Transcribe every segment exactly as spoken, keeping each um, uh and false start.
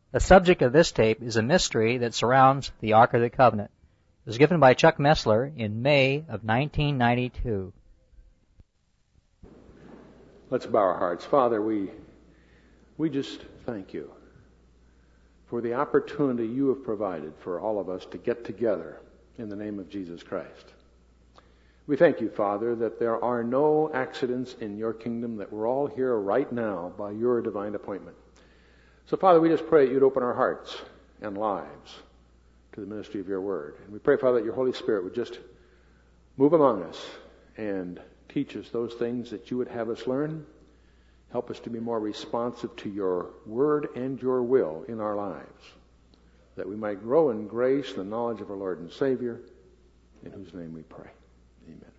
The subject of this tape is a mystery that surrounds the Ark of the Covenant. It was given by Chuck Messler in May of nineteen ninety-two. Let's bow our hearts. Father, we we just thank you for the opportunity you have provided for all of us to get together in the name of Jesus Christ. We thank you, Father, that there are no accidents in your kingdom, that we're all here right now by your divine appointment. So, Father, we just pray that you'd open our hearts and lives to the ministry of your word. And we pray, Father, that your Holy Spirit would just move among us and teach us those things that you would have us learn. Help us to be more responsive to your word and your will in our lives, that we might grow in grace, the knowledge of our Lord and Savior, in whose name we pray. Amen.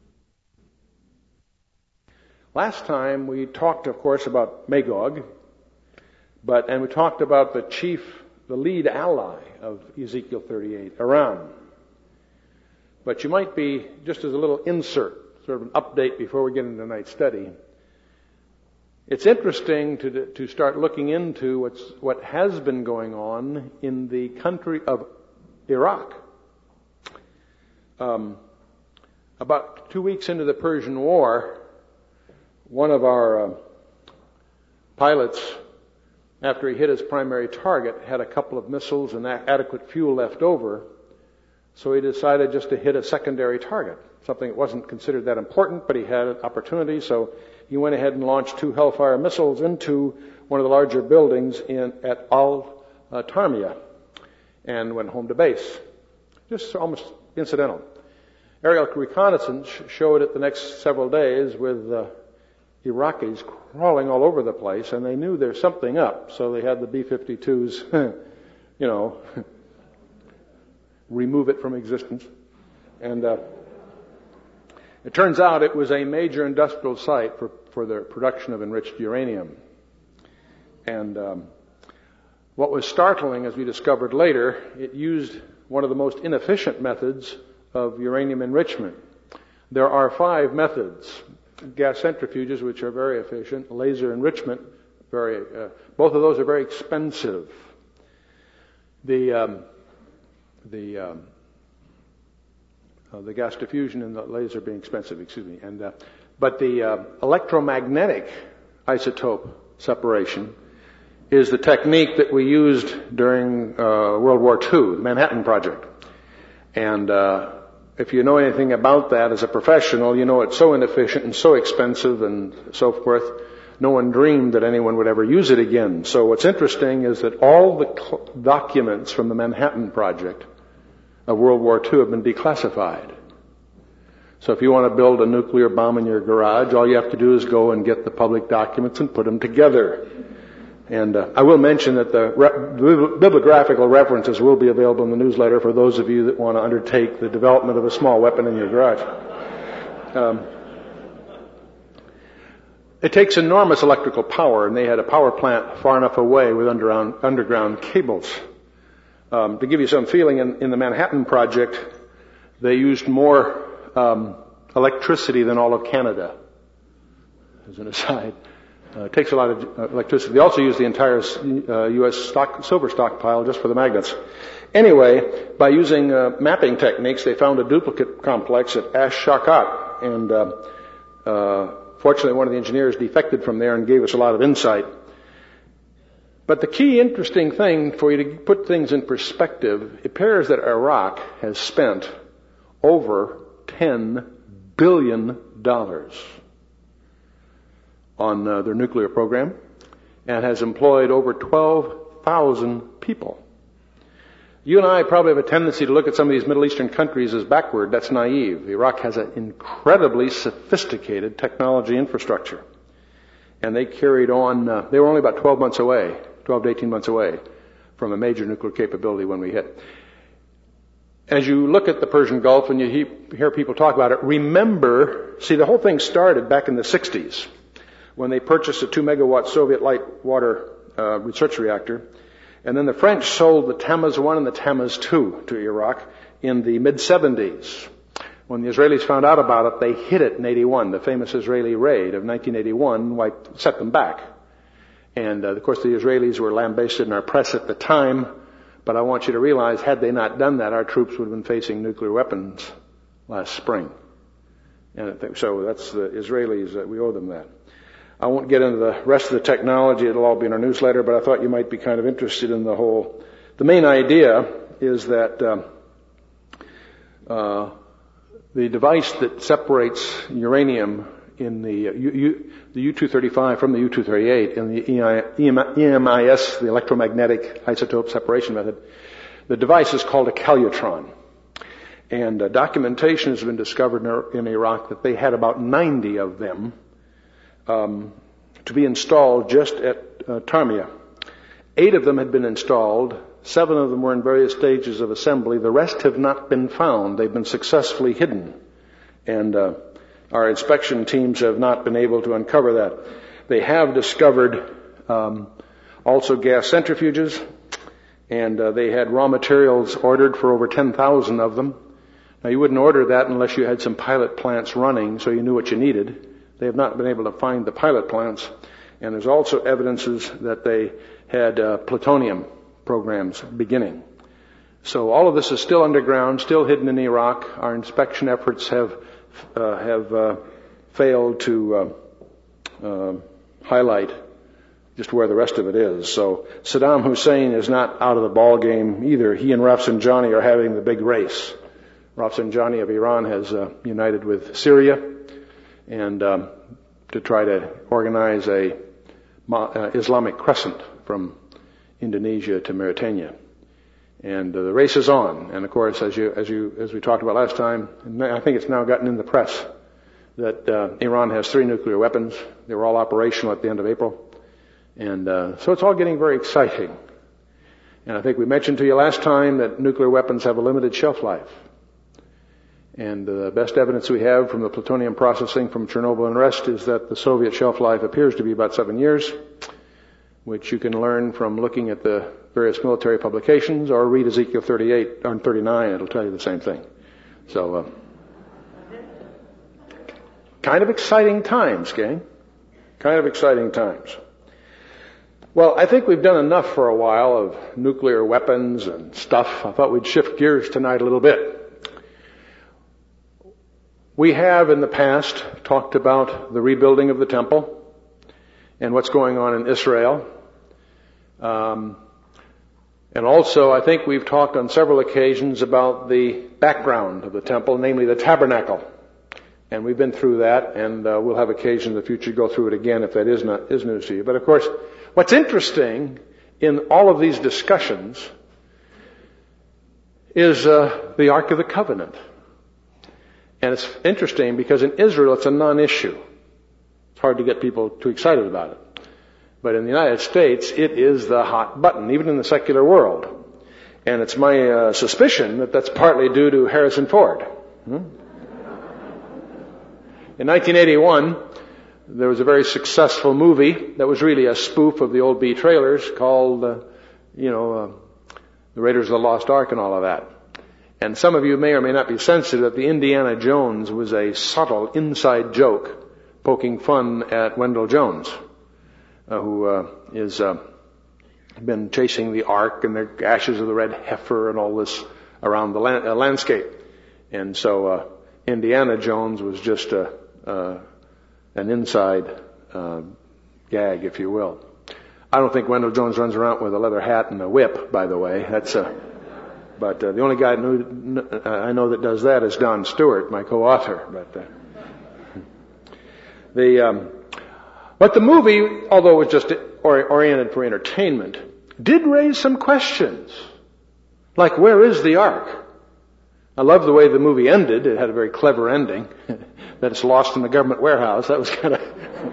Last time we talked, of course, about Magog, but and we talked about the chief, the lead ally of Ezekiel thirty-eight, Aram. But you might be, just as a little insert, sort of an update before we get into tonight's study, it's interesting to to start looking into what's what has been going on in the country of Iraq. Um, about two weeks into the Persian War, one of our uh, pilots, after he hit his primary target, had a couple of missiles and adequate fuel left over, so he decided just to hit a secondary target, something that wasn't considered that important, but he had an opportunity, so he went ahead and launched two Hellfire missiles into one of the larger buildings in at Al-Tarmiya and went home to base. Just almost incidental. Aerial reconnaissance showed it the next several days with uh, Iraqis crawling all over the place, and they knew there's something up, so they had the B fifty-twos, you know, remove it from existence. And uh, it turns out it was a major industrial site for, for the production of enriched uranium. And um, what was startling, as we discovered later, it used one of the most inefficient methods of uranium enrichment. There are five methods. Gas centrifuges, which are very efficient, laser enrichment, very uh, both of those are very expensive. The um, the um, uh, the gas diffusion and the laser being expensive, excuse me, and uh, but the uh, electromagnetic isotope separation is the technique that we used during uh, World War Two, the Manhattan Project, and. Uh, If you know anything about that as a professional, you know it's so inefficient and so expensive and so forth. No one dreamed that anyone would ever use it again. So what's interesting is that all the cl- documents from the Manhattan Project of World War Two have been declassified. So if you want to build a nuclear bomb in your garage, all you have to do is go and get the public documents and put them together. And uh, I will mention that the re- bibliographical references will be available in the newsletter for those of you that want to undertake the development of a small weapon in your garage. Um, it takes enormous electrical power, and they had a power plant far enough away with underground, underground cables. Um, to give you some feeling, in, in the Manhattan Project, they used more um, electricity than all of Canada, as an aside. Uh, it takes a lot of uh, electricity. They also use the entire uh, U S stock, silver stockpile just for the magnets. Anyway, by using uh, mapping techniques, they found a duplicate complex at Ash-Shakat, and uh, uh, fortunately one of the engineers defected from there and gave us a lot of insight. But the key interesting thing for you to put things in perspective, it appears that Iraq has spent over ten billion dollars on uh, their nuclear program, and has employed over twelve thousand people. You and I probably have a tendency to look at some of these Middle Eastern countries as backward. That's naive. Iraq has an incredibly sophisticated technology infrastructure. And they carried on, uh, they were only about twelve months away, twelve to eighteen months away from a major nuclear capability when we hit. As you look at the Persian Gulf and you hear people talk about it, remember, see, the whole thing started back in the sixties. When they purchased a two megawatt Soviet light water uh, research reactor. And then the French sold the Tamaz one and the Tamaz two to Iraq in the mid seventies. When the Israelis found out about it, they hid it in eighty-one. The famous Israeli raid of nineteen eighty-one wiped, set them back. And, uh, of course, the Israelis were lambasted in our press at the time. But I want you to realize, had they not done that, our troops would have been facing nuclear weapons last spring. And I think, so that's the Israelis, that we owe them that. I won't get into the rest of the technology. It'll all be in our newsletter, but I thought you might be kind of interested in the whole. The main idea is that um, uh, the device that separates uranium in the uh, U, U, the U two thirty-five from the U two thirty-eight in the E M I S, the electromagnetic isotope separation method, the device is called a calutron. And uh, documentation has been discovered in, in Iraq that they had about ninety of them um, to be installed just at uh, Tarmia. Eight of them had been installed. Seven of them were in various stages of assembly. The rest have not been found. They've been successfully hidden. And uh, our inspection teams have not been able to uncover that. They have discovered um, also gas centrifuges, and uh, they had raw materials ordered for over ten thousand of them. Now, you wouldn't order that unless you had some pilot plants running, so you knew what you needed. They have not been able to find the pilot plants. And there's also evidences that they had uh, plutonium programs beginning. So all of this is still underground, still hidden in Iraq. Our inspection efforts have uh, have uh, failed to uh, uh, highlight just where the rest of it is. So Saddam Hussein is not out of the ball game either. He and Rafsanjani are having the big race. Rafsanjani of Iran has uh, united with Syria and um, to try to organize a uh, Islamic crescent from Indonesia to Mauritania. And uh, the race is on. And of course, as you, as you, as we talked about last time, and I think it's now gotten in the press that uh, Iran has three nuclear weapons. They were all operational at the end of April. And uh, so it's all getting very exciting. And I think we mentioned to you last time that nuclear weapons have a limited shelf life. And the best evidence we have from the plutonium processing from Chernobyl and rest is that the Soviet shelf life appears to be about seven years, which you can learn from looking at the various military publications or read Ezekiel thirty-eight or thirty-nine. It'll tell you the same thing. So, uh, kind of exciting times, gang. Kind of exciting times. Well, I think we've done enough for a while of nuclear weapons and stuff. I thought we'd shift gears tonight a little bit. We have in the past talked about the rebuilding of the temple and what's going on in Israel. Um, and also, I think we've talked on several occasions about the background of the temple, namely the tabernacle. And we've been through that, and uh, we'll have occasion in the future to go through it again if that is not is news to you. But of course, what's interesting in all of these discussions is uh, the Ark of the Covenant. And it's interesting because in Israel it's a non-issue. It's hard to get people too excited about it. But in the United States, it is the hot button, even in the secular world. And it's my uh, suspicion that that's partly due to Harrison Ford. Hmm? In nineteen eighty-one, there was a very successful movie that was really a spoof of the old B trailers called, uh, you know, uh, The Raiders of the Lost Ark and all of that. And some of you may or may not be sensitive that the Indiana Jones was a subtle inside joke poking fun at Wendell Jones, uh, who uh, is uh, been chasing the Ark and the ashes of the red heifer and all this around the land, uh, landscape. And so uh, Indiana Jones was just a, uh, an inside uh, gag, if you will. I don't think Wendell Jones runs around with a leather hat and a whip, by the way. That's a... But uh, the only guy I know, uh, I know that does that is Don Stewart, my co-author. But uh, the um, but the movie, although it was just or, oriented for entertainment, did raise some questions, like where is the Ark? I love the way the movie ended. It had a very clever ending. That it's lost in the government warehouse. That was kind of.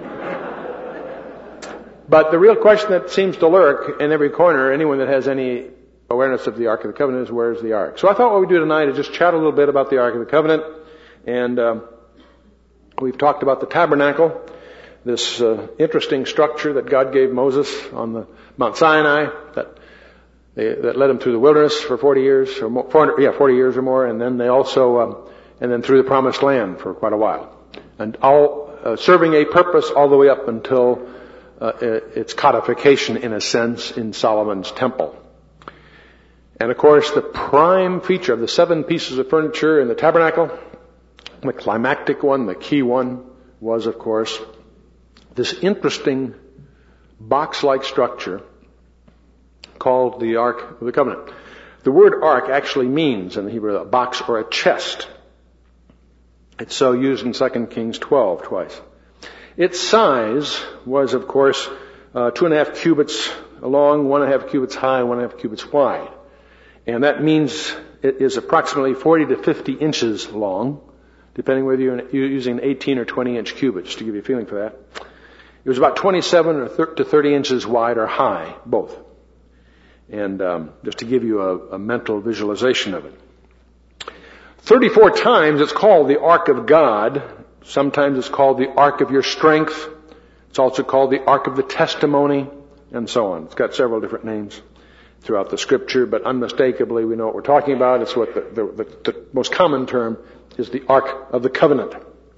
But the real question that seems to lurk in every corner, anyone that has any awareness of the Ark of the Covenant, is where's the Ark? So I thought what we'd do tonight is just chat a little bit about the Ark of the Covenant. And um, we've talked about the tabernacle, this uh, interesting structure that God gave Moses on the Mount Sinai that they, that led him through the wilderness for forty years or more, four hundred, yeah, forty years or more, and then they also um, and then through the Promised Land for quite a while, and all uh, serving a purpose all the way up until uh, its codification, in a sense, in Solomon's temple. And of course, the prime feature of the seven pieces of furniture in the tabernacle, the climactic one, the key one, was, of course, this interesting box-like structure called the Ark of the Covenant. The word ark actually means, in the Hebrew, a box or a chest. It's so used in Second Kings twelve twice. Its size was, of course, uh, two and a half cubits long, one and a half cubits high, one and a half cubits wide. And that means it is approximately forty to fifty inches long, depending whether you're using an eighteen or twenty inch cubit, just to give you a feeling for that. It was about twenty-seven to thirty inches wide or high, both. And um, just to give you a, a mental visualization of it. thirty-four times it's called the Ark of God. Sometimes it's called the Ark of your strength. It's also called the Ark of the Testimony, and so on. It's got several different names throughout the Scripture, but unmistakably we know what we're talking about. It's what the, the, the, the most common term is the Ark of the Covenant.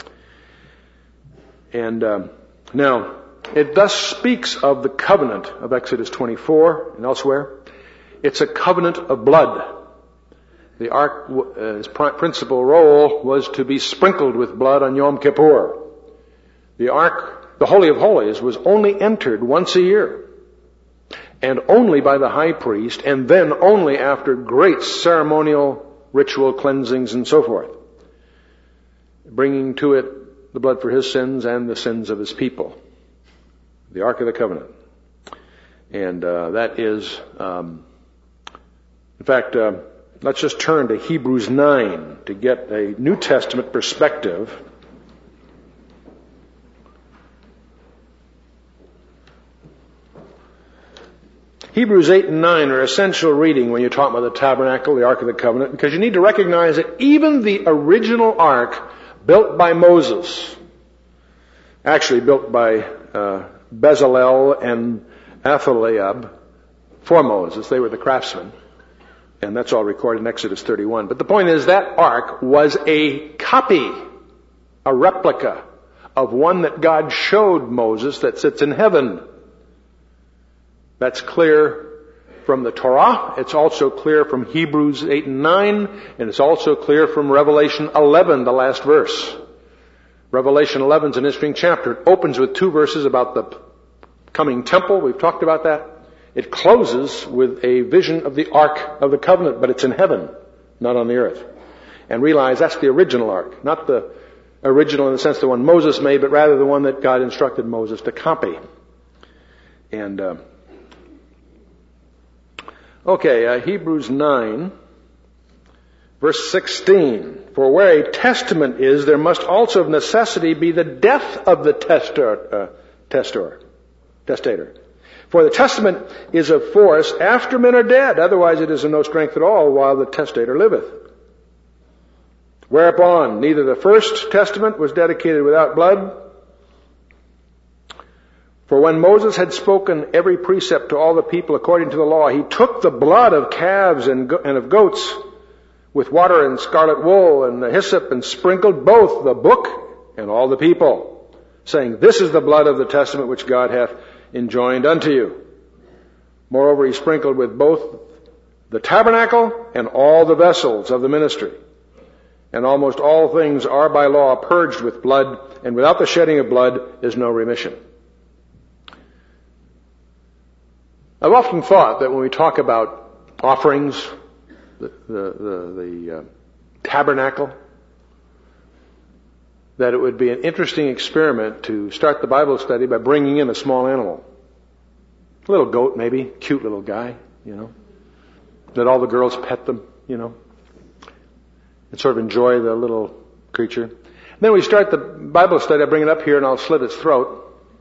And um, now, it thus speaks of the covenant of Exodus twenty-four and elsewhere. It's a covenant of blood. The Ark, uh, its principal role was to be sprinkled with blood on Yom Kippur. The Ark, the Holy of Holies, was only entered once a year, and only by the high priest, and then only after great ceremonial ritual cleansings and so forth, bringing to it the blood for his sins and the sins of his people. The Ark of the Covenant. And uh, that is, um, in fact, uh, let's just turn to Hebrews nine to get a New Testament perspective. Hebrews eight and nine are essential reading when you're talking about the tabernacle, the Ark of the Covenant, because you need to recognize that even the original Ark built by Moses, actually built by uh, Bezalel and Athaliab for Moses. They were the craftsmen. And that's all recorded in Exodus thirty-one. But the point is that ark was a copy, a replica of one that God showed Moses that sits in heaven. That's clear from the Torah. It's also clear from Hebrews eight and nine. And it's also clear from Revelation eleven, the last verse. Revelation eleven is an interesting chapter. It opens with two verses about the coming temple. We've talked about that. It closes with a vision of the Ark of the Covenant, but it's in heaven, not on the earth. And realize that's the original Ark, not the original in the sense the one Moses made, but rather the one that God instructed Moses to copy. And, uh, okay, uh, Hebrews nine, verse sixteen. For where a testament is, there must also of necessity be the death of the testor, uh, testor, testator. For the testament is of force after men are dead, otherwise it is of no strength at all while the testator liveth. Whereupon neither the first testament was dedicated without blood, for when Moses had spoken every precept to all the people according to the law, he took the blood of calves and, go- and of goats with water and scarlet wool and the hyssop and sprinkled both the book and all the people, saying, This is the blood of the testament which God hath enjoined unto you. Moreover, he sprinkled with both the tabernacle and all the vessels of the ministry. And almost all things are by law purged with blood, and without the shedding of blood is no remission. I've often thought that when we talk about offerings, the, the, the, the uh, tabernacle, that it would be an interesting experiment to start the Bible study by bringing in a small animal. A little goat, maybe. Cute little guy, you know. Let all the girls pet them, you know. And sort of enjoy the little creature. And then we start the Bible study, I bring it up here and I'll slit its throat.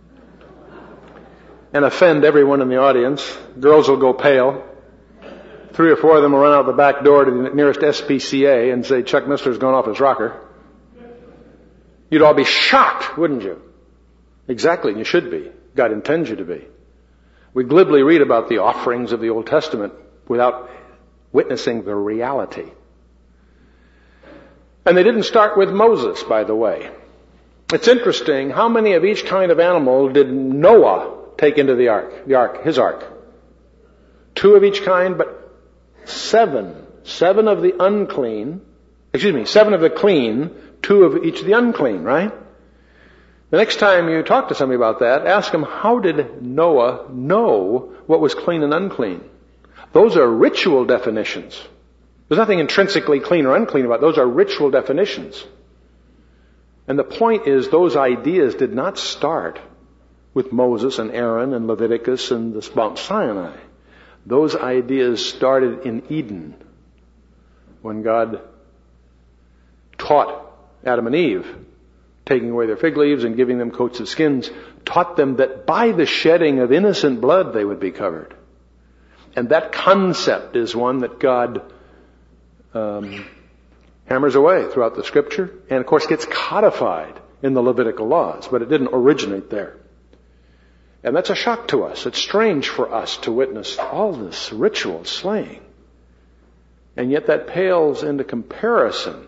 And offend everyone in the audience. Girls will go pale. Three or four of them will run out the back door to the nearest S P C A and say, Chuck Missler's gone off his rocker. You'd all be shocked, wouldn't you? Exactly, and you should be. God intends you to be. We glibly read about the offerings of the Old Testament without witnessing the reality. And they didn't start with Moses, by the way. It's interesting, how many of each kind of animal did Noah take into the ark, the ark, his ark. Two of each kind, but seven. Seven of the unclean, excuse me, seven of the clean, two of each of the unclean, right? The next time you talk to somebody about that, ask them, how did Noah know what was clean and unclean? Those are ritual definitions. There's nothing intrinsically clean or unclean about it. Those are ritual definitions. And the point is, those ideas did not start with Moses and Aaron and Leviticus and the Mount Sinai. Those ideas started in Eden, when God taught Adam and Eve, taking away their fig leaves and giving them coats of skins, taught them that by the shedding of innocent blood they would be covered. And that concept is one that God um, hammers away throughout the Scripture, and of course gets codified in the Levitical laws, but it didn't originate there. And that's a shock to us. It's strange for us to witness all this ritual slaying. And yet that pales into comparison,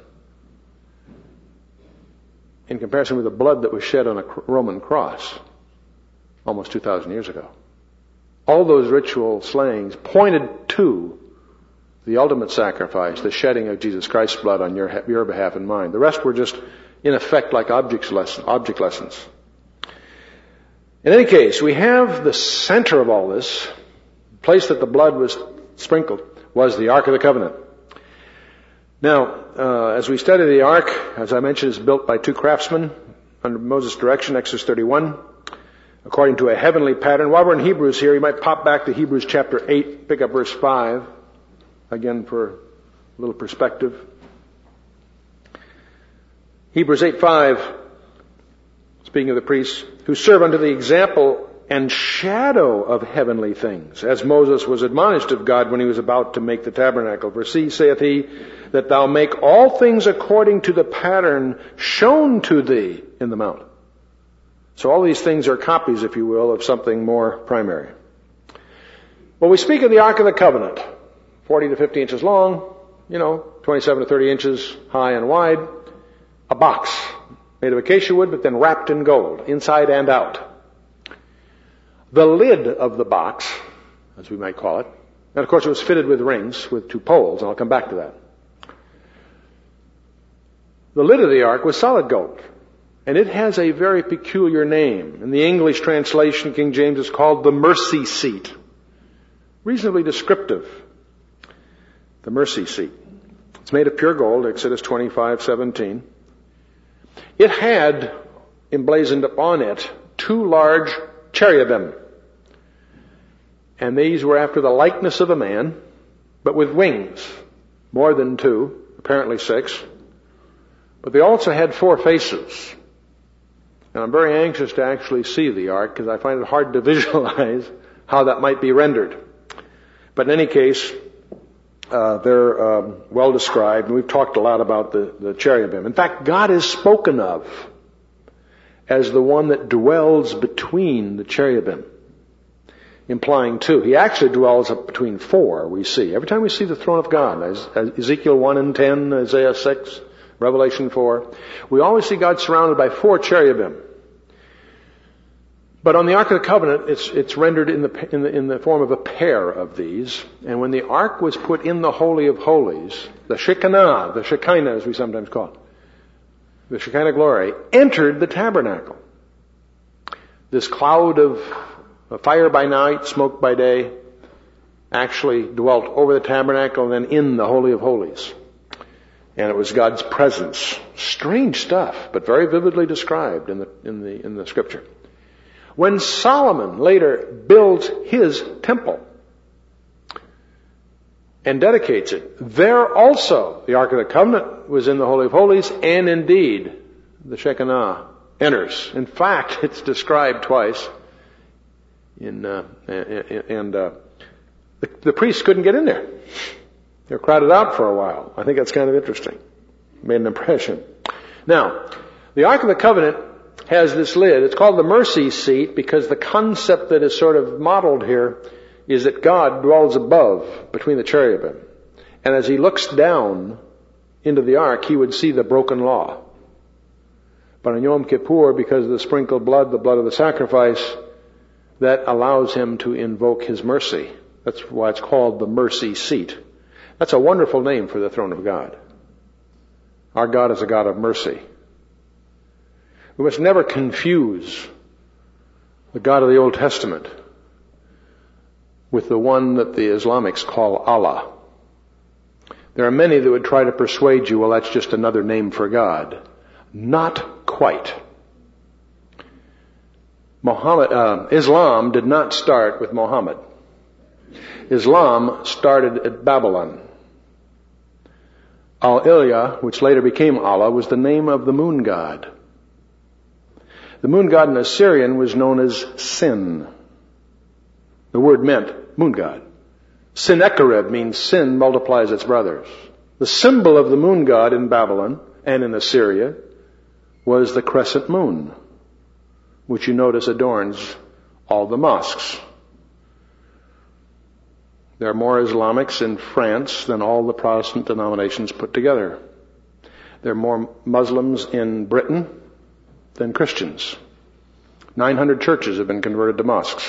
in comparison with the blood that was shed on a Roman cross almost two thousand years ago. All those ritual slayings pointed to the ultimate sacrifice, the shedding of Jesus Christ's blood on your, your behalf and mine. The rest were just, in effect, like object lessons. Object lessons. In any case, we have the center of all this, the place that the blood was sprinkled, was the Ark of the Covenant. Now, uh, as we study the Ark, as I mentioned, is built by two craftsmen under Moses' direction, Exodus thirty-one, according to a heavenly pattern. While we're in Hebrews here, you might pop back to Hebrews chapter eight, pick up verse five, again for a little perspective. Hebrews eight five, speaking of the priests, who serve unto the example and shadow of heavenly things, as Moses was admonished of God when he was about to make the tabernacle. For see, saith he, that thou make all things according to the pattern shown to thee in the mount. So all these things are copies, if you will, of something more primary. Well, we speak of the Ark of the Covenant, forty to fifty inches long, you know, twenty-seven to thirty inches high and wide, a box made of acacia wood, but then wrapped in gold, inside and out. The lid of the box, as we might call it, and of course it was fitted with rings with two poles, and I'll come back to that. The lid of the ark was solid gold, and it has a very peculiar name. In the English translation, King James is called the mercy seat. Reasonably descriptive. The mercy seat. It's made of pure gold, Exodus twenty-five seventeen. It had emblazoned upon it two large cherubim. And these were after the likeness of a man, but with wings. More than two, apparently six. But they also had four faces. And I'm very anxious to actually see the ark because I find it hard to visualize how that might be rendered. But in any case, uh, they're um, well described. And we've talked a lot about the, the cherubim. In fact, God is spoken of as the one that dwells between the cherubim, implying two. He actually dwells up between four, we see. Every time we see the throne of God, as, as Ezekiel one and ten, Isaiah six, Revelation four, we always see God surrounded by four cherubim. But on the Ark of the Covenant, it's, it's rendered in the, in the, in the form of a pair of these. And when the Ark was put in the Holy of Holies, the Shekinah, the Shekinah as we sometimes call it, the Shekinah glory, entered the tabernacle. This cloud of fire by night, smoke by day, actually dwelt over the tabernacle and then in the Holy of Holies. And it was God's presence. Strange stuff, but very vividly described in the, in the, in the Scripture. When Solomon later builds his temple and dedicates it, there also the Ark of the Covenant was in the Holy of Holies, and indeed the Shekinah enters. In fact, it's described twice. In uh, and uh, the, the priests couldn't get in there. They were crowded out for a while. I think that's kind of interesting. Made an impression. Now, the Ark of the Covenant has this lid. It's called the mercy seat because the concept that is sort of modeled here is that God dwells above between the cherubim. And as he looks down into the ark, he would see the broken law. But on Yom Kippur, because of the sprinkled blood, the blood of the sacrifice, that allows him to invoke his mercy. That's why it's called the mercy seat. That's a wonderful name for the throne of God. Our God is a God of mercy. We must never confuse the God of the Old Testament with the one that the Islamics call Allah. There are many that would try to persuade you, well, that's just another name for God. Not quite. Muhammad, uh, Islam did not start with Muhammad. Islam started at Babylon. Al-Ilyah, which later became Allah, was the name of the moon god. The moon god in Assyrian was known as Sin. The word meant moon god. Sennacherib means sin multiplies its brothers. The symbol of the moon god in Babylon and in Assyria was the crescent moon, which you notice adorns all the mosques. There are more Islamics in France than all the Protestant denominations put together. There are more Muslims in Britain than Christians. nine hundred churches have been converted to mosques.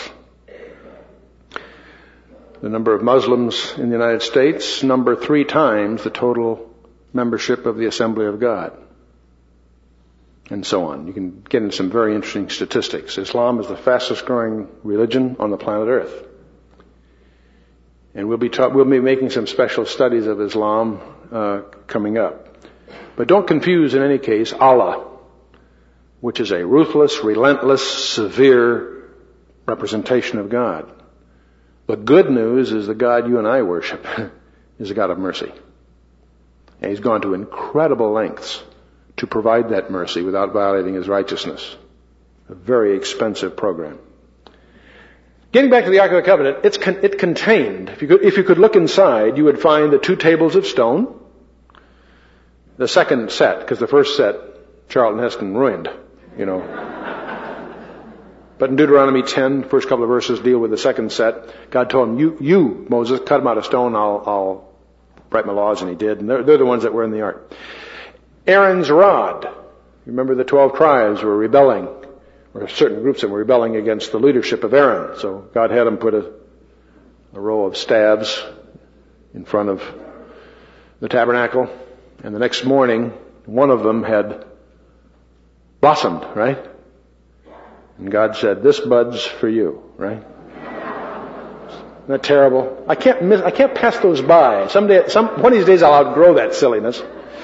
The number of Muslims in the United States number three times the total membership of the Assembly of God. And so on. You can get into some very interesting statistics. Islam is the fastest growing religion on the planet Earth. And we'll be, ta- we'll be making some special studies of Islam uh, coming up. But don't confuse, in any case, Allah, which is a ruthless, relentless, severe representation of God. The good news is the God you and I worship is a God of mercy. And He's gone to incredible lengths to provide that mercy without violating His righteousness. A very expensive program. Getting back to the Ark of the Covenant, it's con- it contained, if you could, if you could look inside, you would find the two tables of stone, the second set, because the first set, Charlton Heston ruined, you know. But in Deuteronomy ten, the first couple of verses deal with the second set. God told him, you, you Moses, cut them out of stone, I'll, I'll write my laws, and he did. And they're, they're the ones that were in the Ark. Aaron's rod. Remember the twelve tribes were rebelling, or certain groups that were rebelling against the leadership of Aaron. So God had them put a, a row of staves in front of the tabernacle. And the next morning, one of them had blossomed, right? And God said, this bud's for you, right? Isn't that terrible? I can't miss, I can't pass those by. Someday, some, one of these days I'll outgrow that silliness.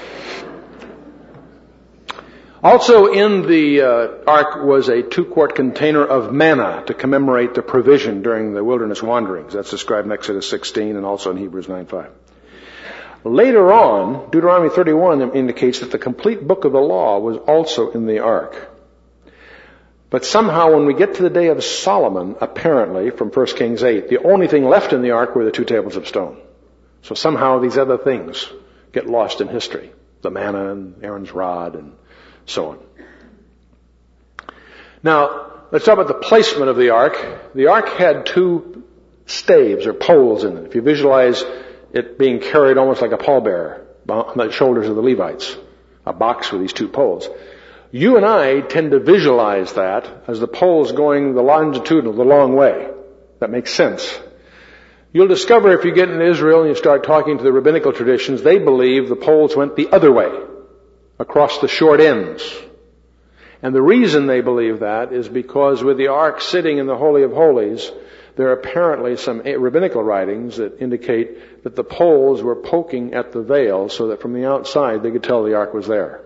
Also in the uh, ark was a two-quart container of manna to commemorate the provision during the wilderness wanderings. That's described in Exodus sixteen and also in Hebrews nine five. Later on, Deuteronomy thirty-one indicates that the complete book of the law was also in the ark. But somehow when we get to the day of Solomon, apparently, from First Kings eight, the only thing left in the ark were the two tables of stone. So somehow these other things get lost in history. The manna and Aaron's rod and so on. Now, let's talk about the placement of the ark. The ark had two staves or poles in it. If you visualize it being carried almost like a pallbearer on the shoulders of the Levites, a box with these two poles. You and I tend to visualize that as the poles going the longitudinal, the long way. That makes sense. You'll discover if you get into Israel and you start talking to the rabbinical traditions, they believe the poles went the other way, across the short ends. And the reason they believe that is because with the ark sitting in the Holy of Holies, there are apparently some rabbinical writings that indicate that the poles were poking at the veil so that from the outside they could tell the ark was there.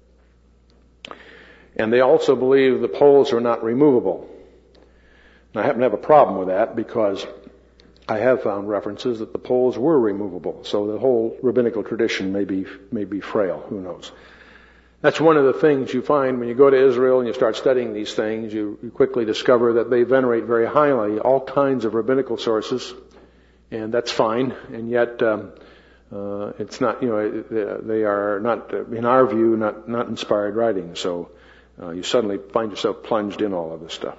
And they also believe the poles are not removable. And I happen to have a problem with that because I have found references that the poles were removable. So the whole rabbinical tradition may be, may be frail. Who knows? That's one of the things you find when you go to Israel and you start studying these things. You, you quickly discover that they venerate very highly all kinds of rabbinical sources, and that's fine. And yet, um, uh, it's not. You know, they are not, in our view, not not inspired writings. So uh, you suddenly find yourself plunged in all of this stuff.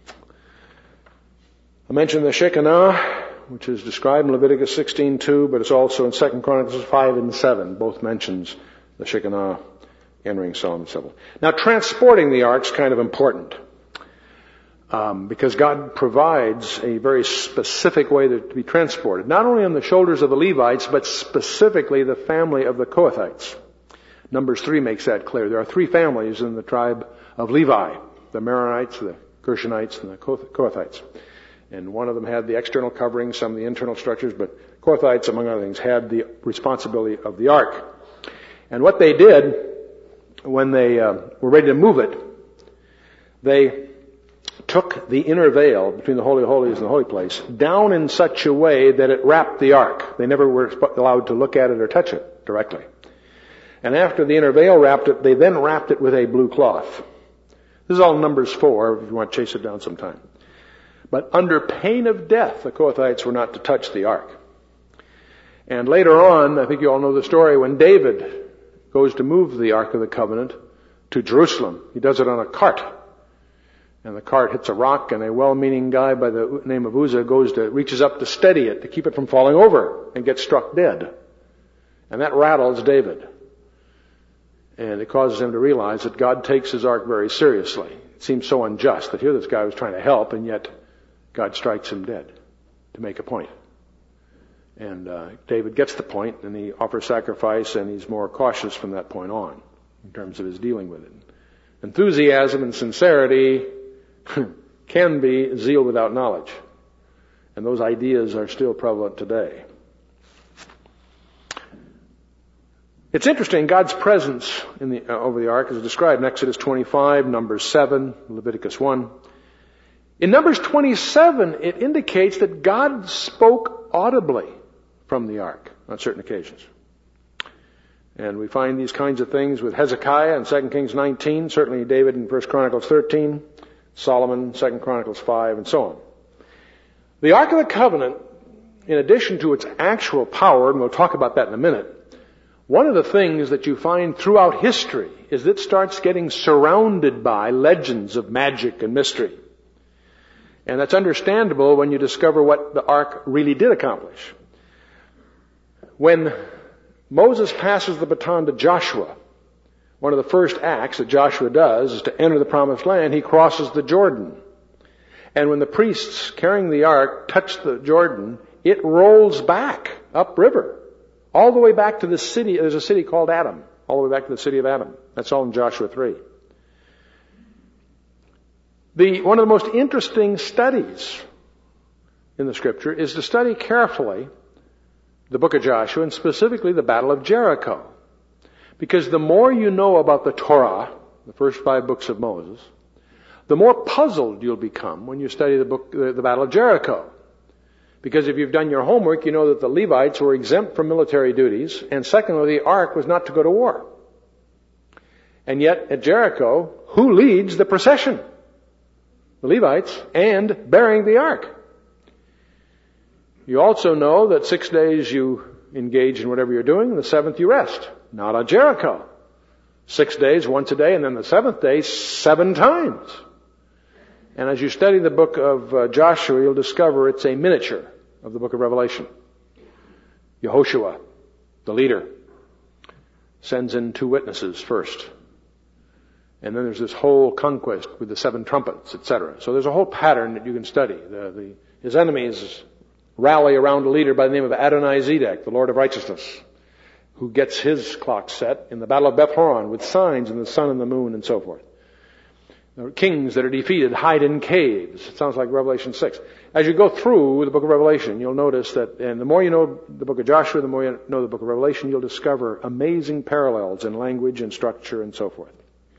I mentioned the Shekinah, which is described in Leviticus sixteen two, but it's also in Second Chronicles five and seven. Both mentions the Shekinah entering Solomon's temple. Now, transporting the ark is kind of important. Um, because God provides a very specific way to, to be transported, not only on the shoulders of the Levites, but specifically the family of the Kohathites. Numbers three makes that clear. There are three families in the tribe of Levi: the Merarites, the Gershonites, and the Kohathites. And one of them had the external covering, some of the internal structures, but Kohathites, among other things, had the responsibility of the ark. And what they did when they uh, were ready to move it, they took the inner veil between the Holy of Holies and the Holy Place down in such a way that it wrapped the ark. They never were allowed to look at it or touch it directly. And after the inner veil wrapped it, they then wrapped it with a blue cloth. This is all Numbers four, if you want to chase it down sometime. But under pain of death, the Kohathites were not to touch the ark. And later on, I think you all know the story, when David goes to move the Ark of the Covenant to Jerusalem, he does it on a cart. And the cart hits a rock, and a well-meaning guy by the name of Uzzah goes to, reaches up to steady it, to keep it from falling over, and gets struck dead. And that rattles David. And it causes him to realize that God takes his ark very seriously. It seems so unjust that here this guy was trying to help, and yet God strikes him dead to make a point. And uh, David gets the point, and he offers sacrifice, and he's more cautious from that point on in terms of his dealing with it. Enthusiasm and sincerity can be zeal without knowledge. And those ideas are still prevalent today. It's interesting, God's presence in the, uh, over the ark is described in Exodus twenty-five, Numbers seven, Leviticus one. In Numbers twenty-seven, it indicates that God spoke audibly from the ark on certain occasions. And we find these kinds of things with Hezekiah in Second Kings nineteen, certainly David in First Chronicles thirteen, Solomon, Second Chronicles five, and so on. The Ark of the Covenant, in addition to its actual power, and we'll talk about that in a minute, one of the things that you find throughout history is that it starts getting surrounded by legends of magic and mystery. And that's understandable when you discover what the Ark really did accomplish. When Moses passes the baton to Joshua, one of the first acts that Joshua does is to enter the Promised Land. He crosses the Jordan. And when the priests carrying the ark touch the Jordan, it rolls back upriver, all the way back to the city. There's a city called Adam, all the way back to the city of Adam. That's all in Joshua three. The, one of the most interesting studies in the Scripture is to study carefully the book of Joshua, and specifically the Battle of Jericho. Because the more you know about the Torah, the first five books of Moses, the more puzzled you'll become when you study the book, the, the Battle of Jericho. Because if you've done your homework, you know that the Levites were exempt from military duties, and secondly, the ark was not to go to war. And yet, at Jericho, who leads the procession? The Levites, and bearing the ark. You also know that six days you engage in whatever you're doing, and the seventh you rest. Not on Jericho. Six days, once a day, and then the seventh day, seven times. And as you study the book of uh, Joshua, you'll discover it's a miniature of the book of Revelation. Yehoshua, the leader, sends in two witnesses first. And then there's this whole conquest with the seven trumpets, et cetera. So there's a whole pattern that you can study. The, the, his enemies rally around a leader by the name of Adonai-Zedek, the Lord of Righteousness, who gets his clock set in the Battle of Beth-horon with signs in the sun and the moon and so forth. The kings that are defeated hide in caves. It sounds like Revelation six. As you go through the book of Revelation, you'll notice that, and the more you know the book of Joshua, the more you know the book of Revelation, you'll discover amazing parallels in language and structure and so forth.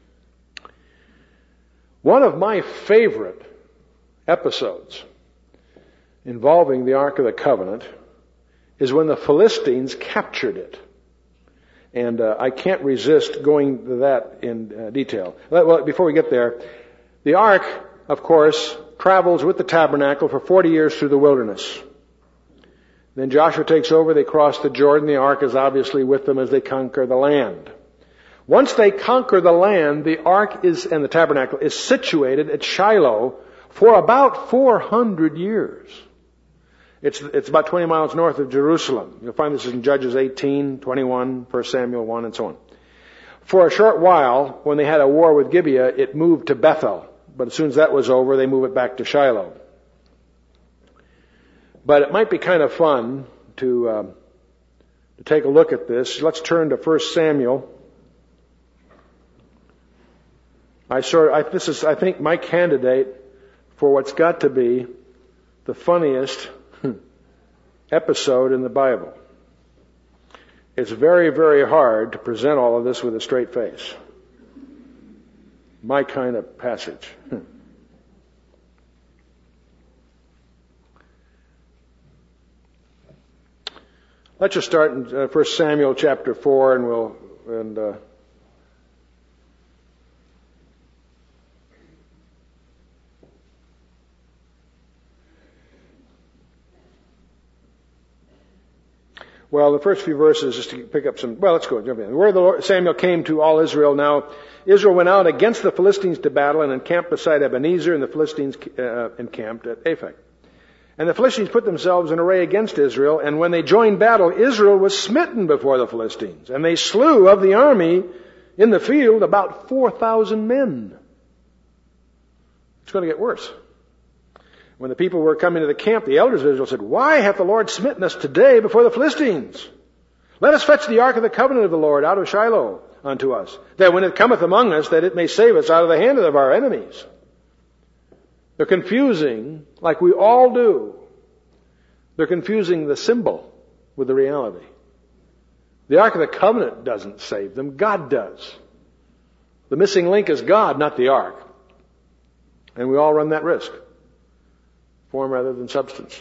One of my favorite episodes involving the Ark of the Covenant is when the Philistines captured it. And uh, I can't resist going to that in uh, detail. Well, before we get there, the Ark, of course, travels with the tabernacle for forty years through the wilderness. Then Joshua takes over, they cross the Jordan, the Ark is obviously with them as they conquer the land. Once they conquer the land, the Ark is, and the tabernacle is situated at Shiloh for about four hundred years. It's, it's about twenty miles north of Jerusalem. You'll find this in Judges eighteen, twenty-one, First Samuel one, and so on. For a short while, when they had a war with Gibeah, it moved to Bethel, but as soon as that was over, they move it back to Shiloh. But it might be kind of fun to, uh, to take a look at this. Let's turn to First Samuel. I sort I, this is, I think, my candidate for what's got to be the funniest episode in the Bible. It's very, very hard to present all of this with a straight face. My kind of passage. Let's just start in uh, First Samuel chapter four, and we'll and. Uh, Well, the first few verses, just to pick up some, well, let's go, jump in. Where the Lord, Samuel came to all Israel. Now, Israel went out against the Philistines to battle and encamped beside Ebenezer, and the Philistines uh, encamped at Aphek. And the Philistines put themselves in array against Israel, and when they joined battle, Israel was smitten before the Philistines, and they slew of the army in the field about four thousand men. It's going to get worse. When the people were coming to the camp, the elders of Israel said, "Why hath the Lord smitten us today before the Philistines? Let us fetch the ark of the covenant of the Lord out of Shiloh unto us, that when it cometh among us, that it may save us out of the hand of our enemies." They're confusing, like we all do. They're confusing the symbol with the reality. The ark of the covenant doesn't save them. God does. The missing link is God, not the ark. And we all run that risk. Form rather than substance.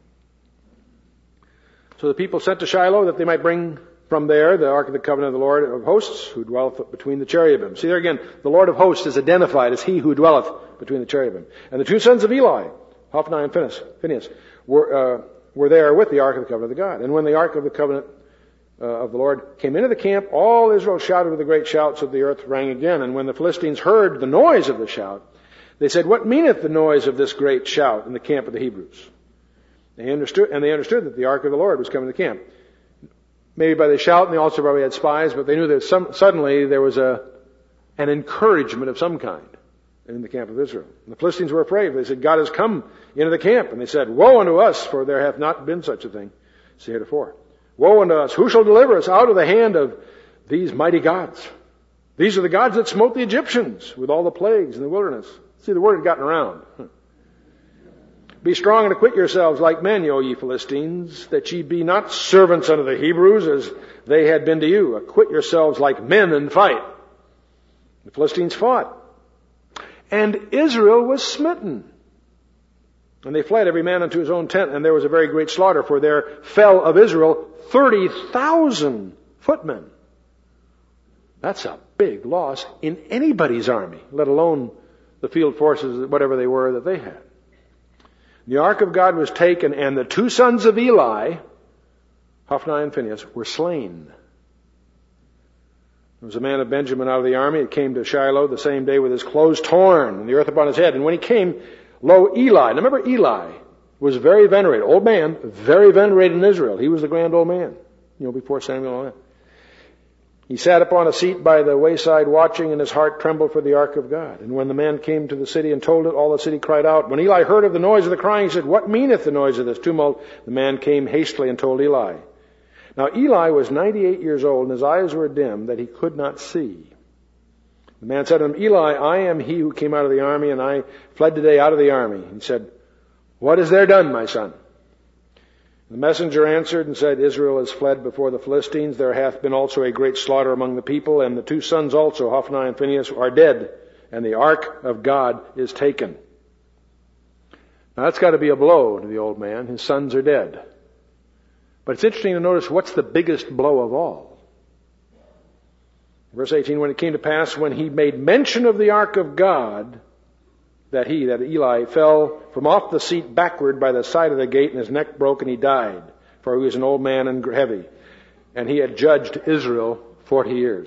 So the people sent to Shiloh that they might bring from there the ark of the covenant of the Lord of hosts, who dwelleth between the cherubim. See there again, the Lord of hosts is identified as he who dwelleth between the cherubim. And the two sons of Eli, Hophni and Phinehas, Phinehas were, uh, were there with the ark of the covenant of God. And when the ark of the covenant uh, of the Lord came into the camp, all Israel shouted with a great shout, so the earth rang again. And when the Philistines heard the noise of the shout, they said, "What meaneth the noise of this great shout in the camp of the Hebrews?" They understood, and they understood that the ark of the Lord was coming to the camp. Maybe by the shout, and they also probably had spies, but they knew that some, suddenly there was a an encouragement of some kind in the camp of Israel. And the Philistines were afraid. They said, "God has come into the camp." And they said, "Woe unto us, for there hath not been such a thing as heretofore. Woe unto us! Who shall deliver us out of the hand of these mighty gods? These are the gods that smote the Egyptians with all the plagues in the wilderness." See, the word had gotten around. "Be strong and acquit yourselves like men, O ye Philistines, that ye be not servants unto the Hebrews as they had been to you. Acquit yourselves like men and fight." The Philistines fought. And Israel was smitten. And they fled every man unto his own tent, and there was a very great slaughter, for there fell of Israel thirty thousand footmen. That's a big loss in anybody's army, let alone the field forces, whatever they were that they had. The ark of God was taken, and the two sons of Eli, Hophni and Phinehas, were slain. There was a man of Benjamin out of the army that came to Shiloh the same day with his clothes torn and the earth upon his head. And when he came, lo, Eli. Now remember, Eli was very venerated, old man, very venerated in Israel. He was the grand old man, you know, before Samuel and all that. He sat upon a seat by the wayside watching, and his heart trembled for the ark of God. And when the man came to the city and told it, all the city cried out. When Eli heard of the noise of the crying, he said, "What meaneth the noise of this tumult?" The man came hastily and told Eli. Now Eli was ninety-eight years old, and his eyes were dim, that he could not see. The man said to him, "Eli, I am he who came out of the army, and I fled today out of the army." He said, "What is there done, my son?" The messenger answered and said, "Israel has fled before the Philistines. There hath been also a great slaughter among the people, and the two sons also, Hophni and Phinehas, are dead, and the ark of God is taken." Now that's got to be a blow to the old man. His sons are dead. But it's interesting to notice what's the biggest blow of all. Verse eighteen, when it came to pass, when he made mention of the ark of God, that he, that Eli, fell from off the seat backward by the side of the gate, and his neck broke, and he died, for he was an old man and heavy. And he had judged Israel forty years.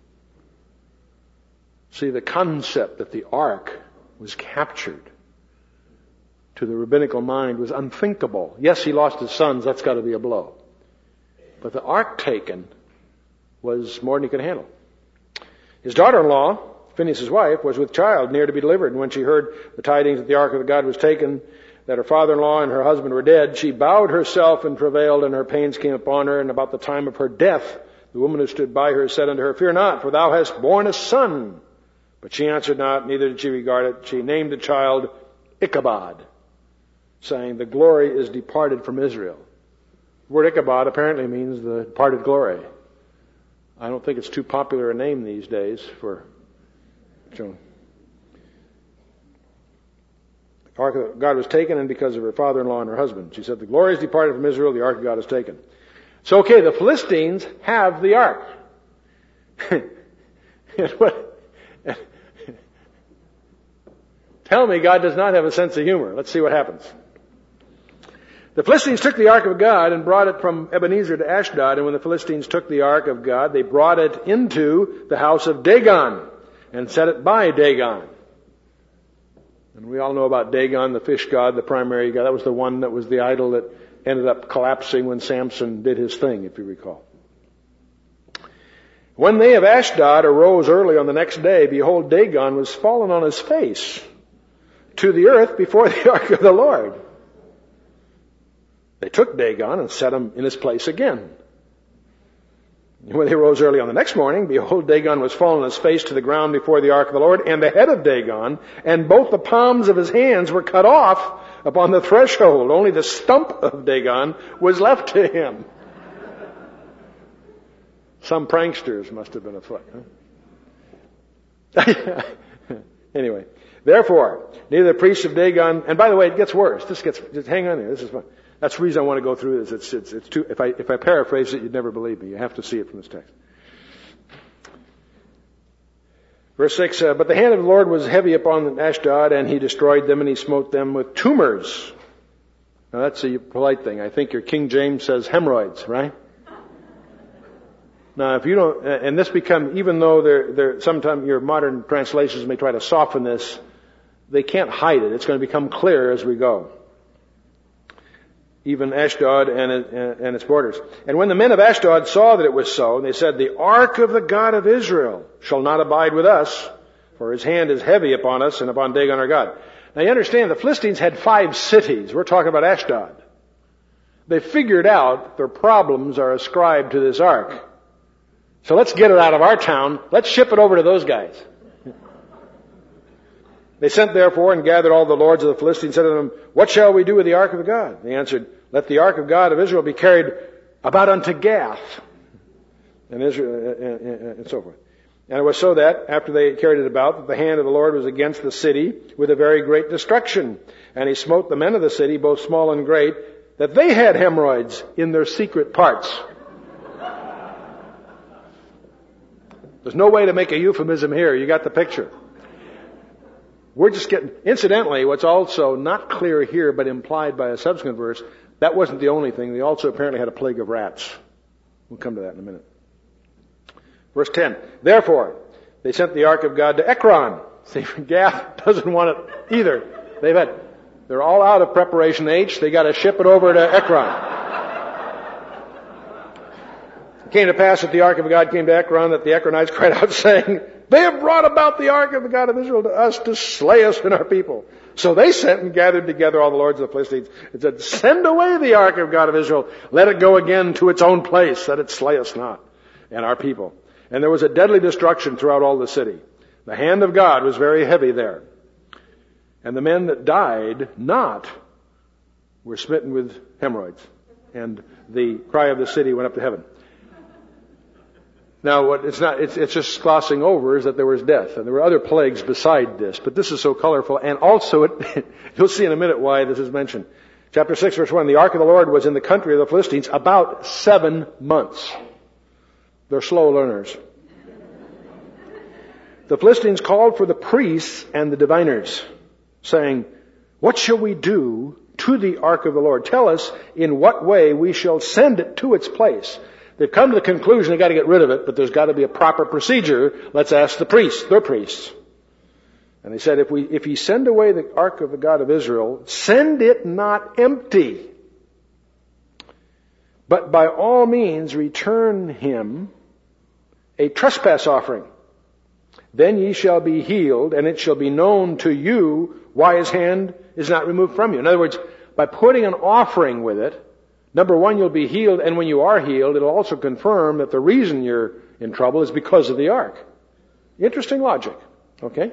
See, the concept that the ark was captured to the rabbinical mind was unthinkable. Yes, he lost his sons, that's got to be a blow. But the ark taken was more than he could handle. His daughter-in-law, Phinehas' wife, was with child, near to be delivered. And when she heard the tidings that the ark of God was taken, that her father-in-law and her husband were dead, she bowed herself and travailed, and her pains came upon her. And about the time of her death, the woman who stood by her said unto her, Fear not, for thou hast borne a son. But she answered not, neither did she regard it. She named the child Ichabod, saying, The glory is departed from Israel. The word Ichabod apparently means the departed glory. I don't think it's too popular a name these days for children. The ark of God was taken, and because of her father-in-law and her husband. She said, The glory is departed from Israel, the ark of God is taken. So, okay, the Philistines have the ark. Tell me God does not have a sense of humor. Let's see what happens. The Philistines took the ark of God and brought it from Ebenezer to Ashdod. And when the Philistines took the ark of God, they brought it into the house of Dagon and set it by Dagon. And we all know about Dagon, the fish god, the primary god. That was the one that was the idol that ended up collapsing when Samson did his thing, if you recall. When they of Ashdod arose early on the next day, behold, Dagon was fallen on his face to the earth before the ark of the Lord. They took Dagon and set him in his place again. When they rose early on the next morning, behold, Dagon was fallen on his face to the ground before the ark of the Lord, and the head of Dagon and both the palms of his hands were cut off upon the threshold. Only the stump of Dagon was left to him. Some pranksters must have been afoot. Huh? Anyway, therefore, neither the priests of Dagon, and by the way, it gets worse. This gets, just hang on here. This is fun. That's the reason I want to go through this. It's, it's, it's too, if I, if I paraphrase it, you'd never believe me. You have to see it from this text. Verse six, uh, but the hand of the Lord was heavy upon Ashdod, and he destroyed them, and he smote them with tumors. Now that's a polite thing. I think your King James says hemorrhoids, right? Now if you don't, and this become, even though they're, they're, sometimes your modern translations may try to soften this, they can't hide it. It's going to become clear as we go. Even Ashdod and, and its borders. And when the men of Ashdod saw that it was so, they said, The ark of the God of Israel shall not abide with us, for his hand is heavy upon us and upon Dagon our God. Now you understand, the Philistines had five cities. We're talking about Ashdod. They figured out their problems are ascribed to this ark. So let's get it out of our town. Let's ship it over to those guys. They sent therefore and gathered all the lords of the Philistines, and said to them, What shall we do with the ark of God? They answered, Let the ark of God of Israel be carried about unto Gath, and Israel, and, and so forth. And it was so that, after they carried it about, that the hand of the Lord was against the city with a very great destruction. And he smote the men of the city, both small and great, that they had hemorrhoids in their secret parts. There's no way to make a euphemism here. You got the picture. We're just getting, incidentally, what's also not clear here but implied by a subsequent verse, that wasn't the only thing. They also apparently had a plague of rats. We'll come to that in a minute. Verse ten. Therefore, they sent the ark of God to Ekron. See, Gath doesn't want it either. They've had, they're all out of preparation H. They got to ship it over to Ekron. It came to pass that the ark of God came to Ekron, that the Ekronites cried out, saying, They have brought about the ark of the God of Israel to us to slay us and our people. So they sent and gathered together all the lords of the Philistines and said, Send away the ark of God of Israel. Let it go again to its own place, that it slay us not and our people. And there was a deadly destruction throughout all the city. The hand of God was very heavy there. And the men that died not were smitten with hemorrhoids. And the cry of the city went up to heaven. Now, what it's not, it's, it's just glossing over is that there was death. And there were other plagues beside this. But this is so colorful. And also, it, you'll see in a minute why this is mentioned. Chapter six, verse one, the ark of the Lord was in the country of the Philistines about seven months. They're slow learners. The Philistines called for the priests and the diviners, saying, What shall we do to the ark of the Lord? Tell us in what way we shall send it to its place. They've come to the conclusion they've got to get rid of it, but there's got to be a proper procedure. Let's ask the priests, their priests. And they said, if we, if ye send away the ark of the God of Israel, send it not empty, but by all means return him a trespass offering. Then ye shall be healed, and it shall be known to you why his hand is not removed from you. In other words, by putting an offering with it, number one, you'll be healed, and when you are healed, it'll also confirm that the reason you're in trouble is because of the ark. Interesting logic. Okay?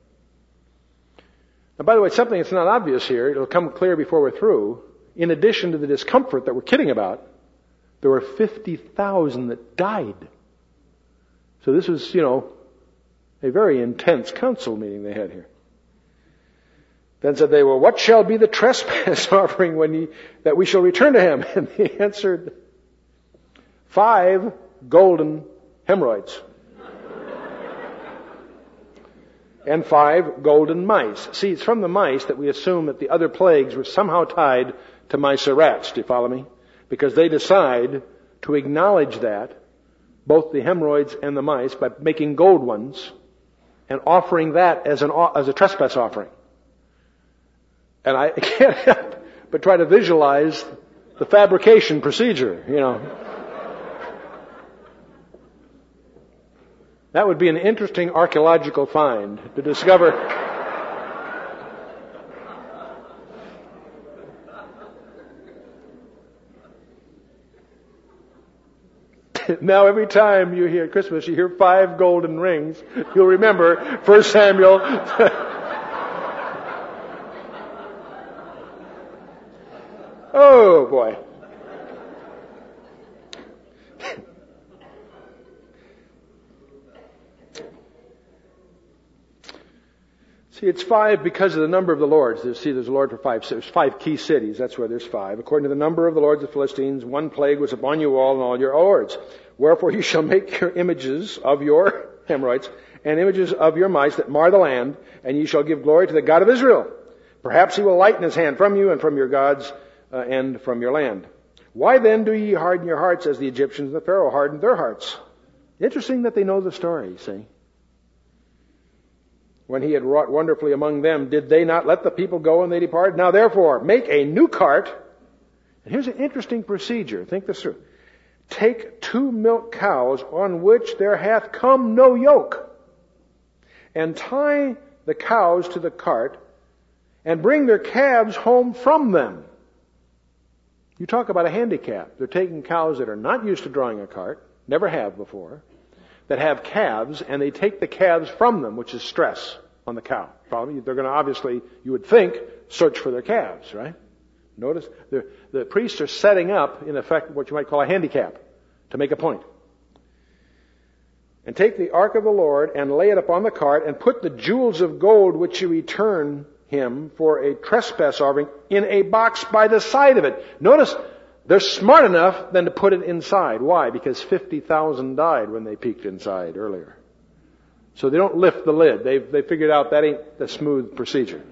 Now, by the way, something that's not obvious here, it'll come clear before we're through. In addition to the discomfort that we're kidding about, there were fifty thousand that died. So this was, you know, a very intense council meeting they had here. Then said they, well, what shall be the trespass offering when ye, that we shall return to him? And he answered, five golden hemorrhoids. And five golden mice. See, it's from the mice that we assume that the other plagues were somehow tied to mice or rats. Do you follow me? Because they decide to acknowledge that, both the hemorrhoids and the mice, by making gold ones and offering that as an as a trespass offering. And I can't help but try to visualize the fabrication procedure, you know. That would be an interesting archaeological find to discover. Now every time you hear Christmas, you hear five golden rings, you'll remember First Samuel. Oh boy. See, it's five because of the number of the lords. There's, see, there's a lord for five. There's five key cities. That's where there's five. According to the number of the lords of the Philistines, one plague was upon you all and all your lords. Wherefore you shall make your images of your hemorrhoids and images of your mice that mar the land, and ye shall give glory to the God of Israel. Perhaps he will lighten his hand from you and from your gods uh, and from your land. Why then do ye harden your hearts as the Egyptians and the Pharaoh hardened their hearts? Interesting that they know the story, see. When he had wrought wonderfully among them, did they not let the people go and they departed? Now therefore, make a new cart. And here's an interesting procedure. Think this through. Take two milk cows on which there hath come no yoke, and tie the cows to the cart, and bring their calves home from them. You talk about a handicap. They're taking cows that are not used to drawing a cart, never have before, that have calves, and they take the calves from them, which is stress on the cow. Probably they're going to obviously, you would think, search for their calves, right? Notice the, the priests are setting up, in effect, what you might call a handicap to make a point. And take the ark of the Lord and lay it upon the cart and put the jewels of gold which you return him for a trespass offering in a box by the side of it. Notice they're smart enough then to put it inside. Why? Because fifty thousand died when they peeked inside earlier. So they don't lift the lid. They've they figured out that ain't the smooth procedure.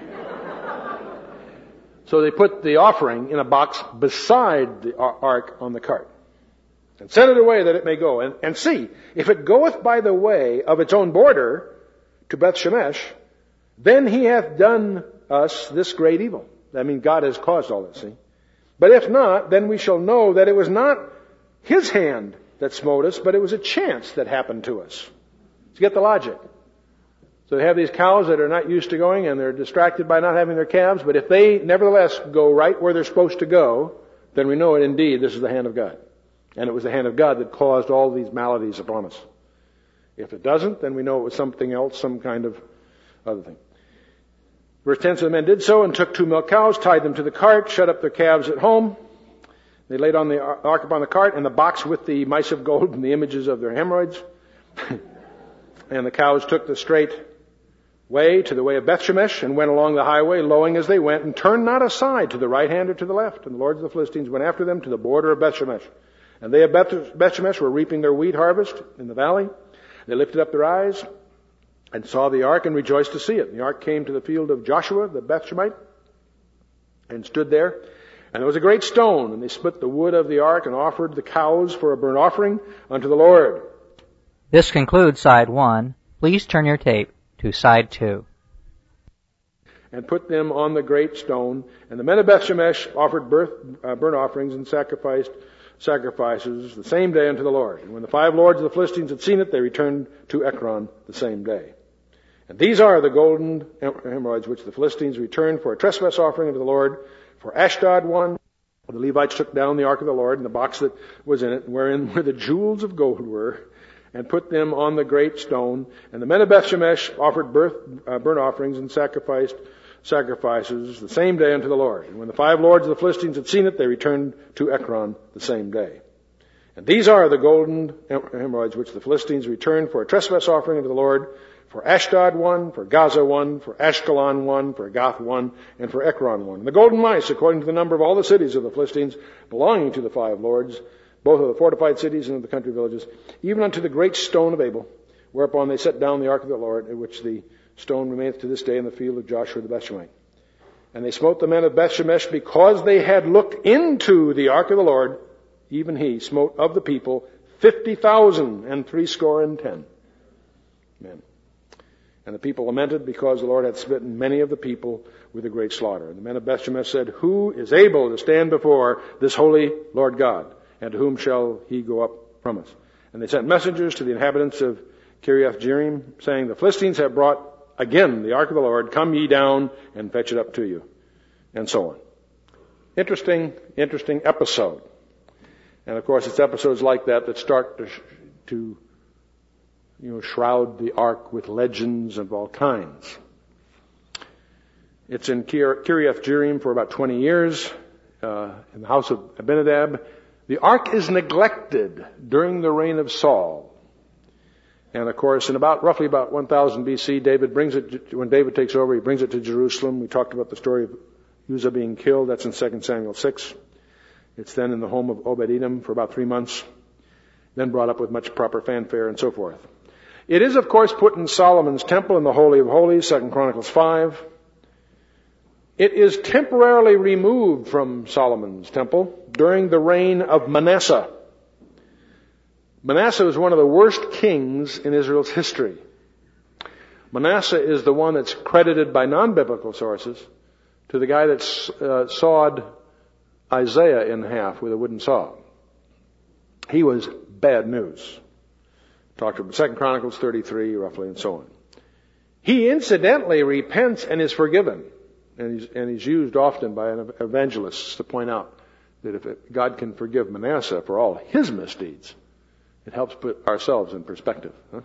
So they put the offering in a box beside the ark on the cart. And send it away that it may go. And, and see, if it goeth by the way of its own border to Beth Shemesh, then he hath done us this great evil. I mean, God has caused all this, see? But if not, then we shall know that it was not his hand that smote us, but it was a chance that happened to us. So you get the logic. So they have these cows that are not used to going, and they're distracted by not having their calves, but if they nevertheless go right where they're supposed to go, then we know it indeed, this is the hand of God. And it was the hand of God that caused all these maladies upon us. If it doesn't, then we know it was something else, some kind of other thing. Verse ten, so the men did so and took two milk cows, tied them to the cart, shut up their calves at home. They laid on the ark upon the cart and the box with the mice of gold and the images of their hemorrhoids. And the cows took the straight way to the way of Beth Shemesh and went along the highway, lowing as they went, and turned not aside to the right hand or to the left. And the lords of the Philistines went after them to the border of Beth Shemesh. And they of Beth Shemesh were reaping their wheat harvest in the valley. They lifted up their eyes and saw the ark and rejoiced to see it. And the ark came to the field of Joshua, the Beth Shemite, and stood there. And there was a great stone, and they split the wood of the ark and offered the cows for a burnt offering unto the Lord. This concludes side one. Please turn your tape to side two. And put them on the great stone. And the men of Beth Shemesh offered birth, uh, burnt offerings and sacrificed sacrifices the same day unto the Lord. And when the five lords of the Philistines had seen it, they returned to Ekron the same day. And these are the golden emerods which the Philistines returned for a trespass offering unto the Lord. For Ashdod one, the Levites took down the ark of the Lord and the box that was in it, wherein where the jewels of gold were, and put them on the great stone. And the men of Bethshemesh offered birth, uh, burnt offerings and sacrificed sacrifices the same day unto the Lord. And when the five lords of the Philistines had seen it, they returned to Ekron the same day. And these are the golden emerods which the Philistines returned for a trespass offering unto the Lord. For Ashdod one, for Gaza one, for Ashkelon one, for Gath one, and for Ekron one. And the golden mice, according to the number of all the cities of the Philistines, belonging to the five lords, both of the fortified cities and of the country villages, even unto the great stone of Abel, whereupon they set down the ark of the Lord, in which the stone remaineth to this day in the field of Joshua the Bethshemite. And they smote the men of Bethshemesh because they had looked into the ark of the Lord, even he smote of the people fifty thousand and threescore and ten men. And the people lamented because the Lord had smitten many of the people with a great slaughter. And the men of Bethshemesh said, Who is able to stand before this holy Lord God? And to whom shall he go up from us? And they sent messengers to the inhabitants of Kiriath Jearim, saying, The Philistines have brought again the ark of the Lord. Come ye down and fetch it up to you. And so on. Interesting, interesting episode. And of course, it's episodes like that that start to, to you know, shroud the ark with legends of all kinds. It's in Kiriath Jearim for about twenty years, uh, in the house of Abinadab. The ark is neglected during the reign of Saul. And of course, in about, roughly about one thousand B C, David brings it, when David takes over, he brings it to Jerusalem. We talked about the story of Uzzah being killed. That's in Second Samuel six. It's then in the home of Obed-Edom for about three months. Then brought up with much proper fanfare and so forth. It is, of course, put in Solomon's temple in the Holy of Holies, Second Chronicles five. It is temporarily removed from Solomon's temple during the reign of Manasseh. Manasseh was one of the worst kings in Israel's history. Manasseh is the one that's credited by non-biblical sources to the guy that uh, sawed Isaiah in half with a wooden saw. He was bad news. Talked about Second Chronicles thirty-three, roughly, and so on. He incidentally repents and is forgiven. And he's, and he's used often by evangelists to point out that if it, God can forgive Manasseh for all his misdeeds, it helps put ourselves in perspective. Huh?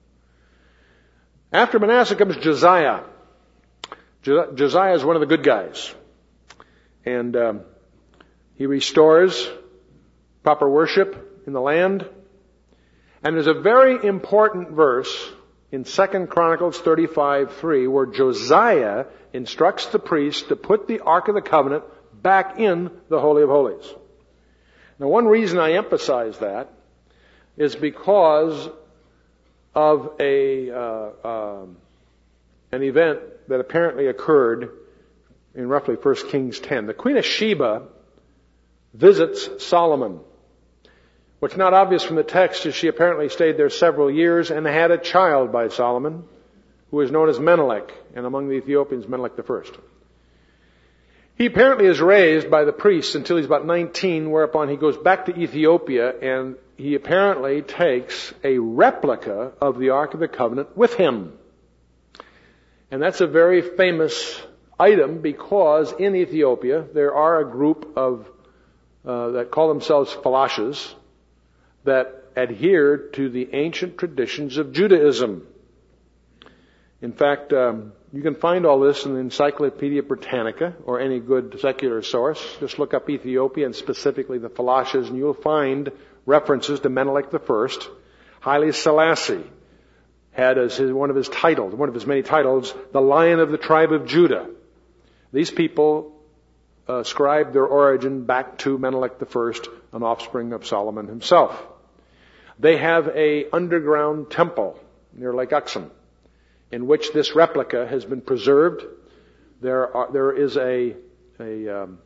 After Manasseh comes Josiah. Jo- Josiah is one of the good guys. And um, he restores proper worship in the land. And there's a very important verse in Second Chronicles thirty-five three where Josiah instructs the priests to put the Ark of the Covenant back in the Holy of Holies. Now, one reason I emphasize that is because of a uh, uh, an event that apparently occurred in roughly First Kings ten. The Queen of Sheba visits Solomon. What's not obvious from the text is she apparently stayed there several years and had a child by Solomon, who was known as Menelik, and among the Ethiopians, Menelik the First. He apparently is raised by the priests until he's about nineteen, whereupon he goes back to Ethiopia, and he apparently takes a replica of the Ark of the Covenant with him. And that's a very famous item because in Ethiopia there are a group of uh, that call themselves Falashas, that adhere to the ancient traditions of Judaism. In fact, um, you can find all this in the Encyclopedia Britannica or any good secular source. Just look up Ethiopia and specifically the Falashas, and you'll find references to Menelik the First. Haile Selassie had as his, one of his titles, one of his many titles, the Lion of the Tribe of Judah. These people uh, ascribe their origin back to Menelik the First, an offspring of Solomon himself. They have a underground temple near Lake Uxum in which this replica has been preserved. There are, there is a a, um,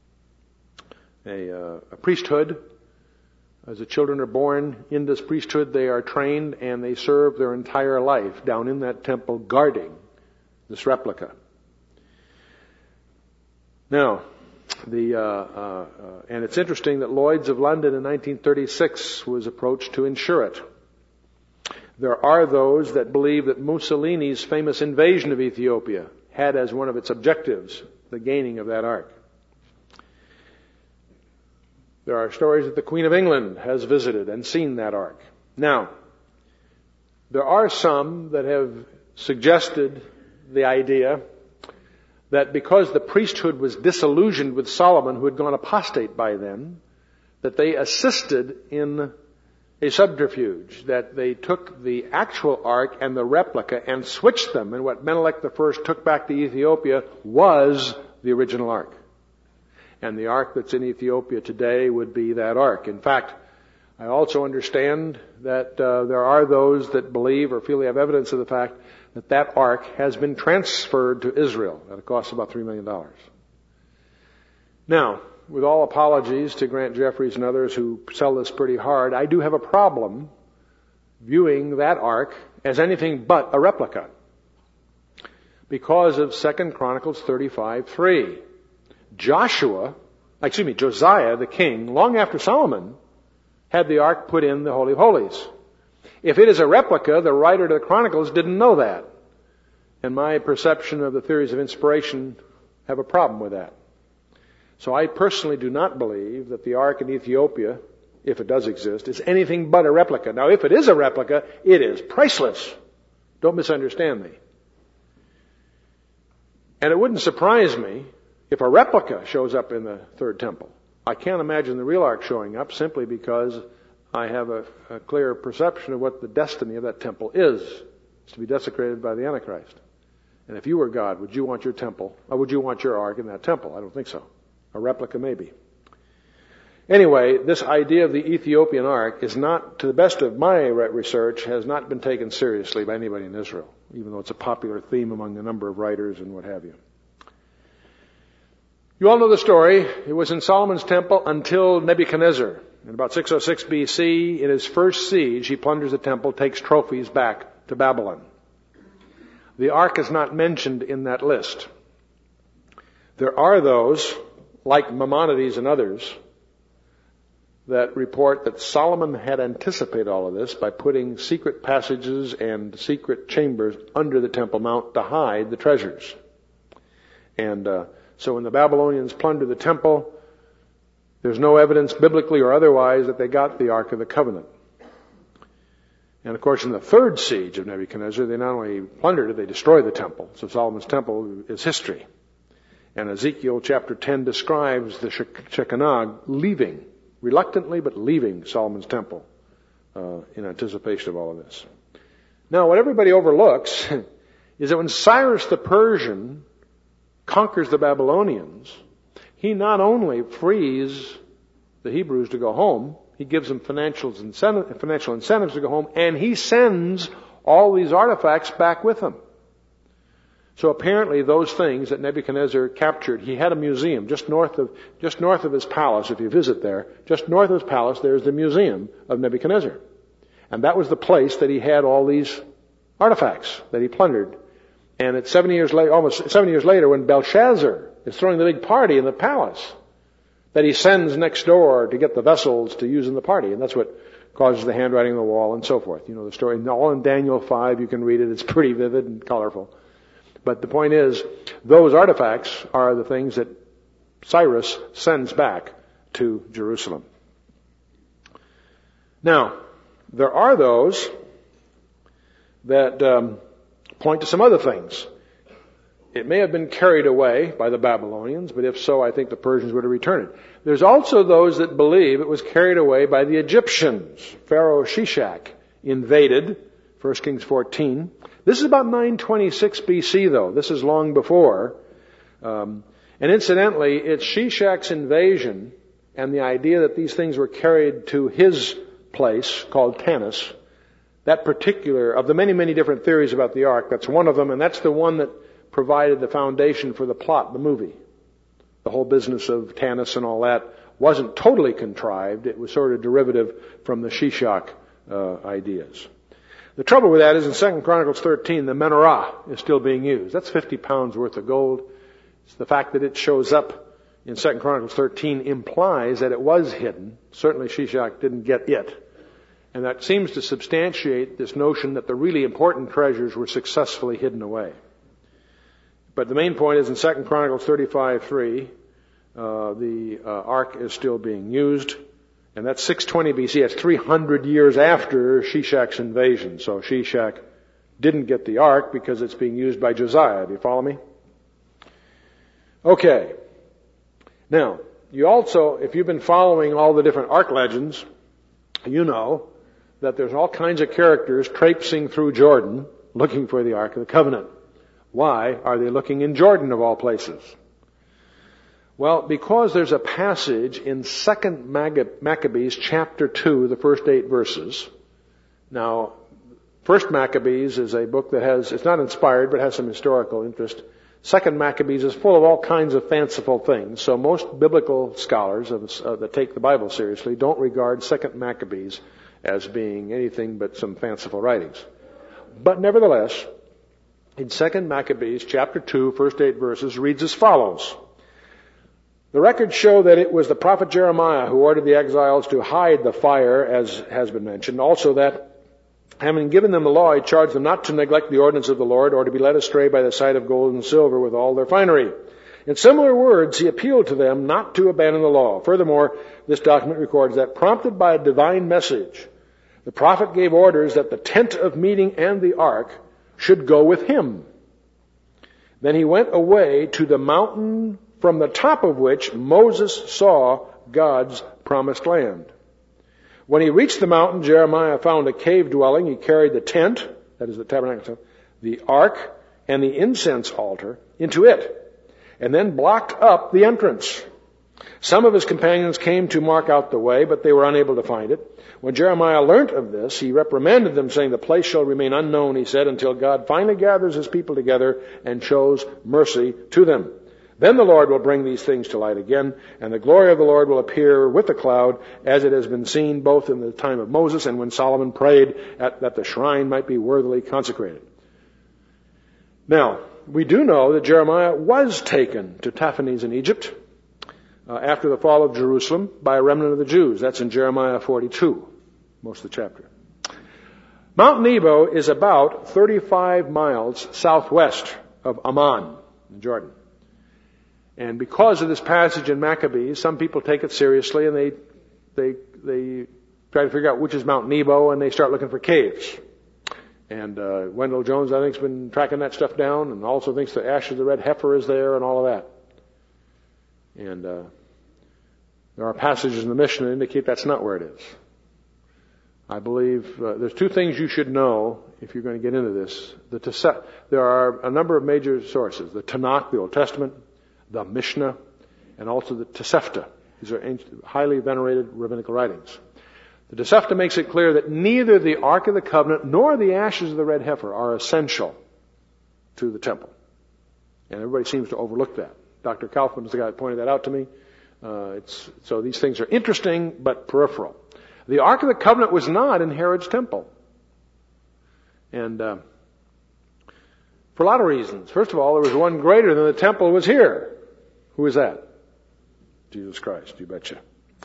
a, uh, a priesthood. As the children are born in this priesthood, they are trained and they serve their entire life down in that temple guarding this replica. Now, The uh, uh, uh, and it's interesting that Lloyd's of London in nineteen thirty-six was approached to insure it. There are those that believe that Mussolini's famous invasion of Ethiopia had as one of its objectives the gaining of that ark. There are stories that the Queen of England has visited and seen that ark. Now, there are some that have suggested the idea that because the priesthood was disillusioned with Solomon, who had gone apostate by then, that they assisted in a subterfuge, that they took the actual ark and the replica and switched them, and what Menelik the First took back to Ethiopia was the original ark. And the ark that's in Ethiopia today would be that ark. In fact, I also understand that uh, there are those that believe or feel they have evidence of the fact that that ark has been transferred to Israel at a cost of about three million dollars. Now, with all apologies to Grant Jeffries and others who sell this pretty hard, I do have a problem viewing that ark as anything but a replica because of Second Chronicles thirty-five three. Joshua, excuse me, Josiah the king, long after Solomon, had the ark put in the Holy of Holies. If it is a replica, the writer to the Chronicles didn't know that. And my perception of the theories of inspiration have a problem with that. So I personally do not believe that the ark in Ethiopia, if it does exist, is anything but a replica. Now, if it is a replica, it is priceless. Don't misunderstand me. And it wouldn't surprise me if a replica shows up in the third temple. I can't imagine the real ark showing up simply because I have a, a clear perception of what the destiny of that temple is. It's to be desecrated by the Antichrist. And if you were God, would you want your temple, or would you want your ark in that temple? I don't think so. A replica maybe. Anyway, this idea of the Ethiopian ark is not, to the best of my research, has not been taken seriously by anybody in Israel, even though it's a popular theme among a number of writers and what have you. You all know the story. It was in Solomon's temple until Nebuchadnezzar. In about six oh six B C, in his first siege, he plunders the temple, takes trophies back to Babylon. The ark is not mentioned in that list. There are those, like Maimonides and others, that report that Solomon had anticipated all of this by putting secret passages and secret chambers under the Temple Mount to hide the treasures. And uh, so when the Babylonians plundered the temple, there's no evidence, biblically or otherwise, that they got the Ark of the Covenant. And of course, in the third siege of Nebuchadnezzar, they not only plundered it, they destroyed the temple. So Solomon's temple is history. And Ezekiel chapter ten describes the Shekinah leaving, reluctantly but leaving Solomon's temple uh, in anticipation of all of this. Now, what everybody overlooks is that when Cyrus the Persian conquers the Babylonians, he not only frees the Hebrews to go home, he gives them financial incentive, financial incentives to go home, and he sends all these artifacts back with them. So apparently those things that Nebuchadnezzar captured, he had a museum just north of, just north of his palace. If you visit there, just north of his palace, there's the museum of Nebuchadnezzar. And that was the place that he had all these artifacts that he plundered. And it's seven years later, almost seven years later, when Belshazzar is throwing the big party in the palace, that he sends next door to get the vessels to use in the party. And that's what causes the handwriting on the wall and so forth. You know the story. All in Daniel five, you can read it. It's pretty vivid and colorful. But the point is, those artifacts are the things that Cyrus sends back to Jerusalem. Now, there are those that um, point to some other things. It may have been carried away by the Babylonians, but if so, I think the Persians would have returned it. There's also those that believe it was carried away by the Egyptians. Pharaoh Shishak invaded, First Kings fourteen. This is about nine twenty-six B C, though. This is long before. Um, and incidentally, it's Shishak's invasion and the idea that these things were carried to his place, called Tanis, that particular, of the many, many different theories about the ark, that's one of them, and that's the one that provided the foundation for the plot, the movie. The whole business of Tanis and all that wasn't totally contrived. It was sort of derivative from the Shishak uh, ideas. The trouble with that is in Second Chronicles thirteen, the menorah is still being used. That's fifty pounds worth of gold. It's the fact that it shows up in Second Chronicles thirteen implies that it was hidden. Certainly Shishak didn't get it. And that seems to substantiate this notion that the really important treasures were successfully hidden away. But the main point is in Second Chronicles thirty-five three, uh, the uh, ark is still being used. And that's six twenty B C. That's three hundred years after Shishak's invasion. So Shishak didn't get the ark because it's being used by Josiah. Do you follow me? Okay. Now, you also, if you've been following all the different ark legends, you know that there's all kinds of characters traipsing through Jordan looking for the Ark of the Covenant. Why are they looking in Jordan of all places? Well, because there's a passage in Second Maccabees chapter two, the first eight verses. Now, First Maccabees is a book that has, it's not inspired, but has some historical interest. Second Maccabees is full of all kinds of fanciful things. So most biblical scholars of, uh, that take the Bible seriously don't regard Second Maccabees as being anything but some fanciful writings. But nevertheless, in Second Maccabees chapter two, first eight verses, reads as follows. The records show that it was the prophet Jeremiah who ordered the exiles to hide the fire, as has been mentioned. Also that, having given them the law, he charged them not to neglect the ordinance of the Lord or to be led astray by the sight of gold and silver with all their finery. In similar words, he appealed to them not to abandon the law. Furthermore, this document records that, prompted by a divine message, the prophet gave orders that the tent of meeting and the ark should go with him. Then he went away to the mountain from the top of which Moses saw God's promised land. When he reached the mountain, Jeremiah found a cave dwelling. He carried the tent, that is the tabernacle, the ark, and the incense altar into it, and then blocked up the entrance. Some of his companions came to mark out the way, but they were unable to find it. When Jeremiah learnt of this, he reprimanded them, saying, the place shall remain unknown, he said, until God finally gathers his people together and shows mercy to them. Then the Lord will bring these things to light again, and the glory of the Lord will appear with the cloud, as it has been seen both in the time of Moses and when Solomon prayed at, that the shrine might be worthily consecrated. Now, we do know that Jeremiah was taken to Tahpanhes in Egypt uh, after the fall of Jerusalem by a remnant of the Jews. That's in Jeremiah forty-two, most of the chapter. Mount Nebo is about thirty-five miles southwest of Amman in Jordan. And because of this passage in Maccabees, some people take it seriously and they they they try to figure out which is Mount Nebo, and they start looking for caves. And uh, Wendell Jones, I think, has been tracking that stuff down, and also thinks the ash of the red heifer is there and all of that. And uh, there are passages in the Mishnah that indicate that's not where it is. I believe uh, there's two things you should know if you're going to get into this. The Tes- there are a number of major sources: the Tanakh, the Old Testament, the Mishnah, and also the Tosefta. These are ancient, highly venerated rabbinical writings. The Tosefta makes it clear that neither the Ark of the Covenant nor the ashes of the red heifer are essential to the temple. And everybody seems to overlook that. Doctor Kaufman is the guy that pointed that out to me. Uh, it's, so these things are interesting, but peripheral. The Ark of the Covenant was not in Herod's temple. And uh, for a lot of reasons. First of all, there was one greater than the temple was here. Who is that? Jesus Christ, you betcha.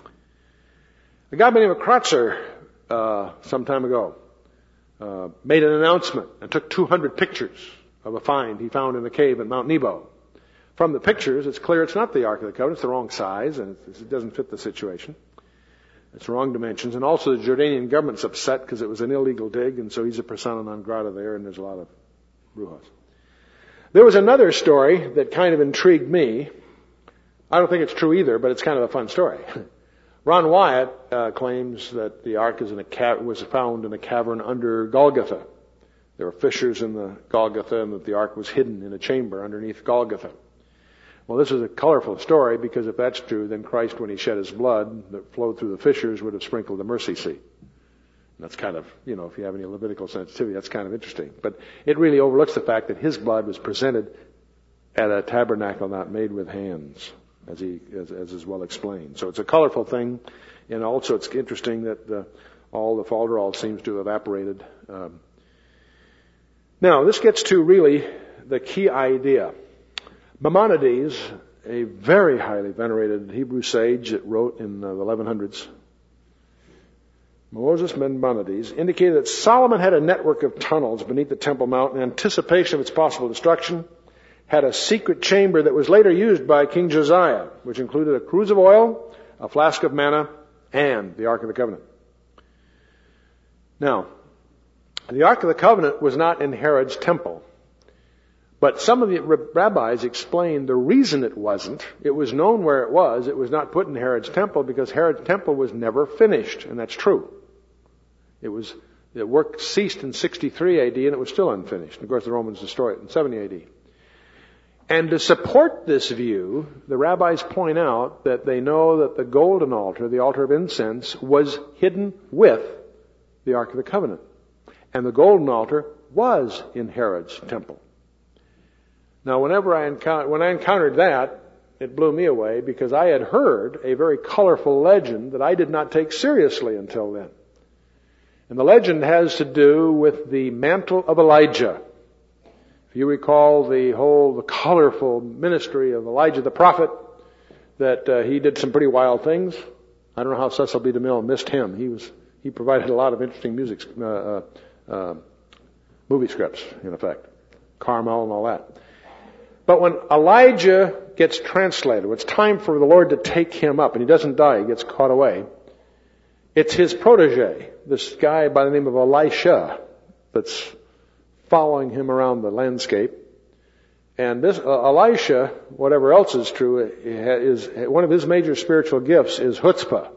A guy by the name of Kratzer, uh, some time ago, uh, made an announcement and took two hundred pictures of a find he found in a cave at Mount Nebo. From the pictures, it's clear it's not the Ark of the Covenant. It's the wrong size, and it doesn't fit the situation. It's the wrong dimensions. And also the Jordanian government's upset because it was an illegal dig, and so he's a persona non grata there, and there's a lot of brouhahas. There was another story that kind of intrigued me. I don't think it's true either, but it's kind of a fun story. Ron Wyatt uh, claims that the ark is in a ca- was found in a cavern under Golgotha. There were fissures in the Golgotha, and that the ark was hidden in a chamber underneath Golgotha. Well, this is a colorful story, because if that's true, then Christ, when he shed his blood that flowed through the fissures, would have sprinkled the mercy seat. And that's kind of, you know, if you have any Levitical sensitivity, that's kind of interesting. But it really overlooks the fact that his blood was presented at a tabernacle not made with hands, as he as, as is well explained. So it's a colorful thing, and also it's interesting that the, all the falderall seems to have evaporated. Um, now, this gets to really the key idea. Maimonides a very highly venerated Hebrew sage that wrote in the eleven hundreds, Moses Maimonides, indicated that Solomon had a network of tunnels beneath the Temple Mount in anticipation of its possible destruction, had a secret chamber that was later used by King Josiah, which included a cruse of oil, a flask of manna, and the Ark of the Covenant. Now, the Ark of the Covenant was not in Herod's temple, but some of the rabbis explained the reason it wasn't. It was known where it was. It was not put in Herod's temple because Herod's temple was never finished, and that's true. It was, the work ceased in sixty-three A D and it was still unfinished. Of course, the Romans destroyed it in seventy A D. And to support this view, the rabbis point out that they know that the golden altar, the altar of incense, was hidden with the Ark of the Covenant. And the golden altar was in Herod's temple. Now, whenever I encountered, when I encountered that, it blew me away because I had heard a very colorful legend that I did not take seriously until then. And the legend has to do with the mantle of Elijah. If you recall the whole, the colorful ministry of Elijah the prophet, that uh, he did some pretty wild things. I don't know how Cecil B. DeMille missed him. He was, he provided a lot of interesting music, uh, uh, uh, movie scripts, in effect. Carmel and all that. But when Elijah gets translated, it's time for the Lord to take him up, and he doesn't die, he gets caught away. It's his protege, this guy by the name of Elisha, that's following him around the landscape. And this uh, Elisha, whatever else is true, is one of his major spiritual gifts is chutzpah.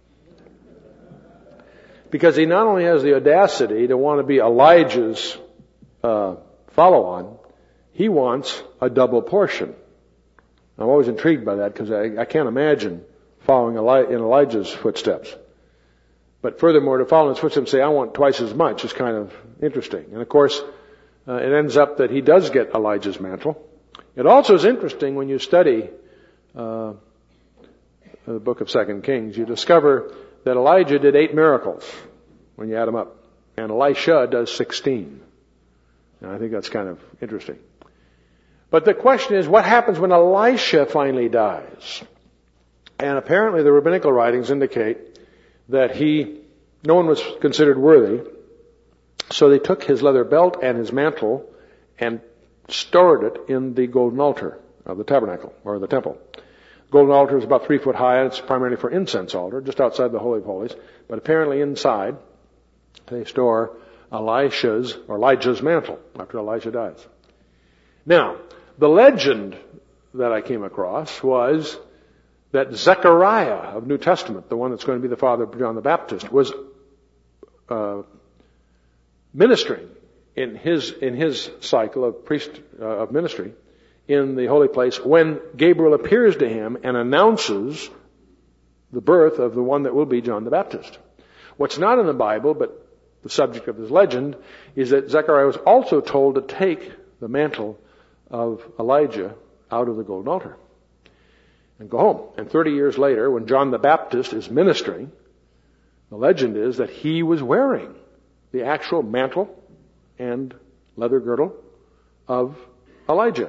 Because he not only has the audacity to want to be Elijah's uh, follow-on, he wants a double portion. I'm always intrigued by that because I, I can't imagine following Eli- in Elijah's footsteps. But furthermore, to follow in his footsteps and say, I want twice as much is kind of interesting. And of course, uh, it ends up that he does get Elijah's mantle. It also is interesting when you study uh, the book of Second Kings, you discover that Elijah did eight miracles when you add them up. And Elisha does sixteen. And I think that's kind of interesting. But the question is, what happens when Elisha finally dies? And apparently the rabbinical writings indicate that he, no one was considered worthy, so they took his leather belt and his mantle and stored it in the golden altar of the tabernacle, or the temple. The golden altar is about three foot high, and it's primarily for incense altar, just outside the Holy of Holies. But apparently inside, they store Elisha's, or Elijah's mantle, after Elijah dies. Now, the legend that I came across was that Zechariah of New Testament, the one that's going to be the father of John the Baptist, was uh, ministering in his in his cycle of priest uh, of ministry in the holy place when Gabriel appears to him and announces the birth of the one that will be John the Baptist. What's not in the Bible, but the subject of this legend, is that Zechariah was also told to take the mantle of Elijah out of the golden altar and go home. And thirty years later, when John the Baptist is ministering, the legend is that he was wearing the actual mantle and leather girdle of Elijah.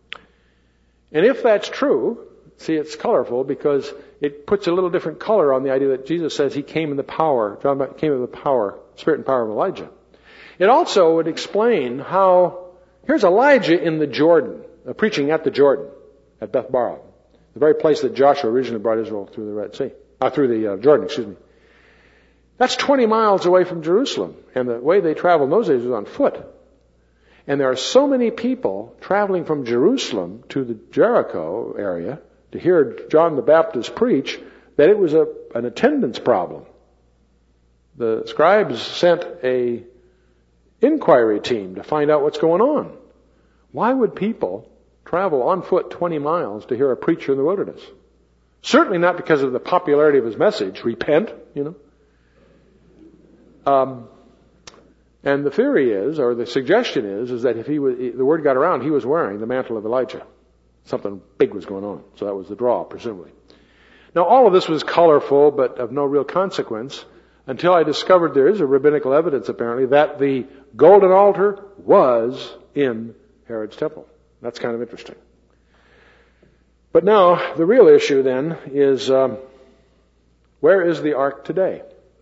And if that's true, see, it's colorful because it puts a little different color on the idea that Jesus says he came in the power, John came in the power, spirit and power of Elijah. It also would explain how, here's Elijah in the Jordan, uh, preaching at the Jordan, at Beth Barah, the very place that Joshua originally brought Israel through the Red Sea, uh, through the uh, Jordan, excuse me. That's twenty miles away from Jerusalem, and the way they traveled in those days was on foot. And there are so many people traveling from Jerusalem to the Jericho area to hear John the Baptist preach that it was a, an attendance problem. The scribes sent a inquiry team to find out what's going on. Why would people travel on foot twenty miles to hear a preacher in the wilderness? Certainly not because of the popularity of his message, repent, you know. Um, and the theory is, or the suggestion is, is that if he was, the word got around, he was wearing the mantle of Elijah. Something big was going on. So that was the draw, presumably. Now, all of this was colorful, but of no real consequence, until I discovered there is a rabbinical evidence, apparently, that the golden altar was in Herod's temple. That's kind of interesting. But now, the real issue then is, um, where is the ark today?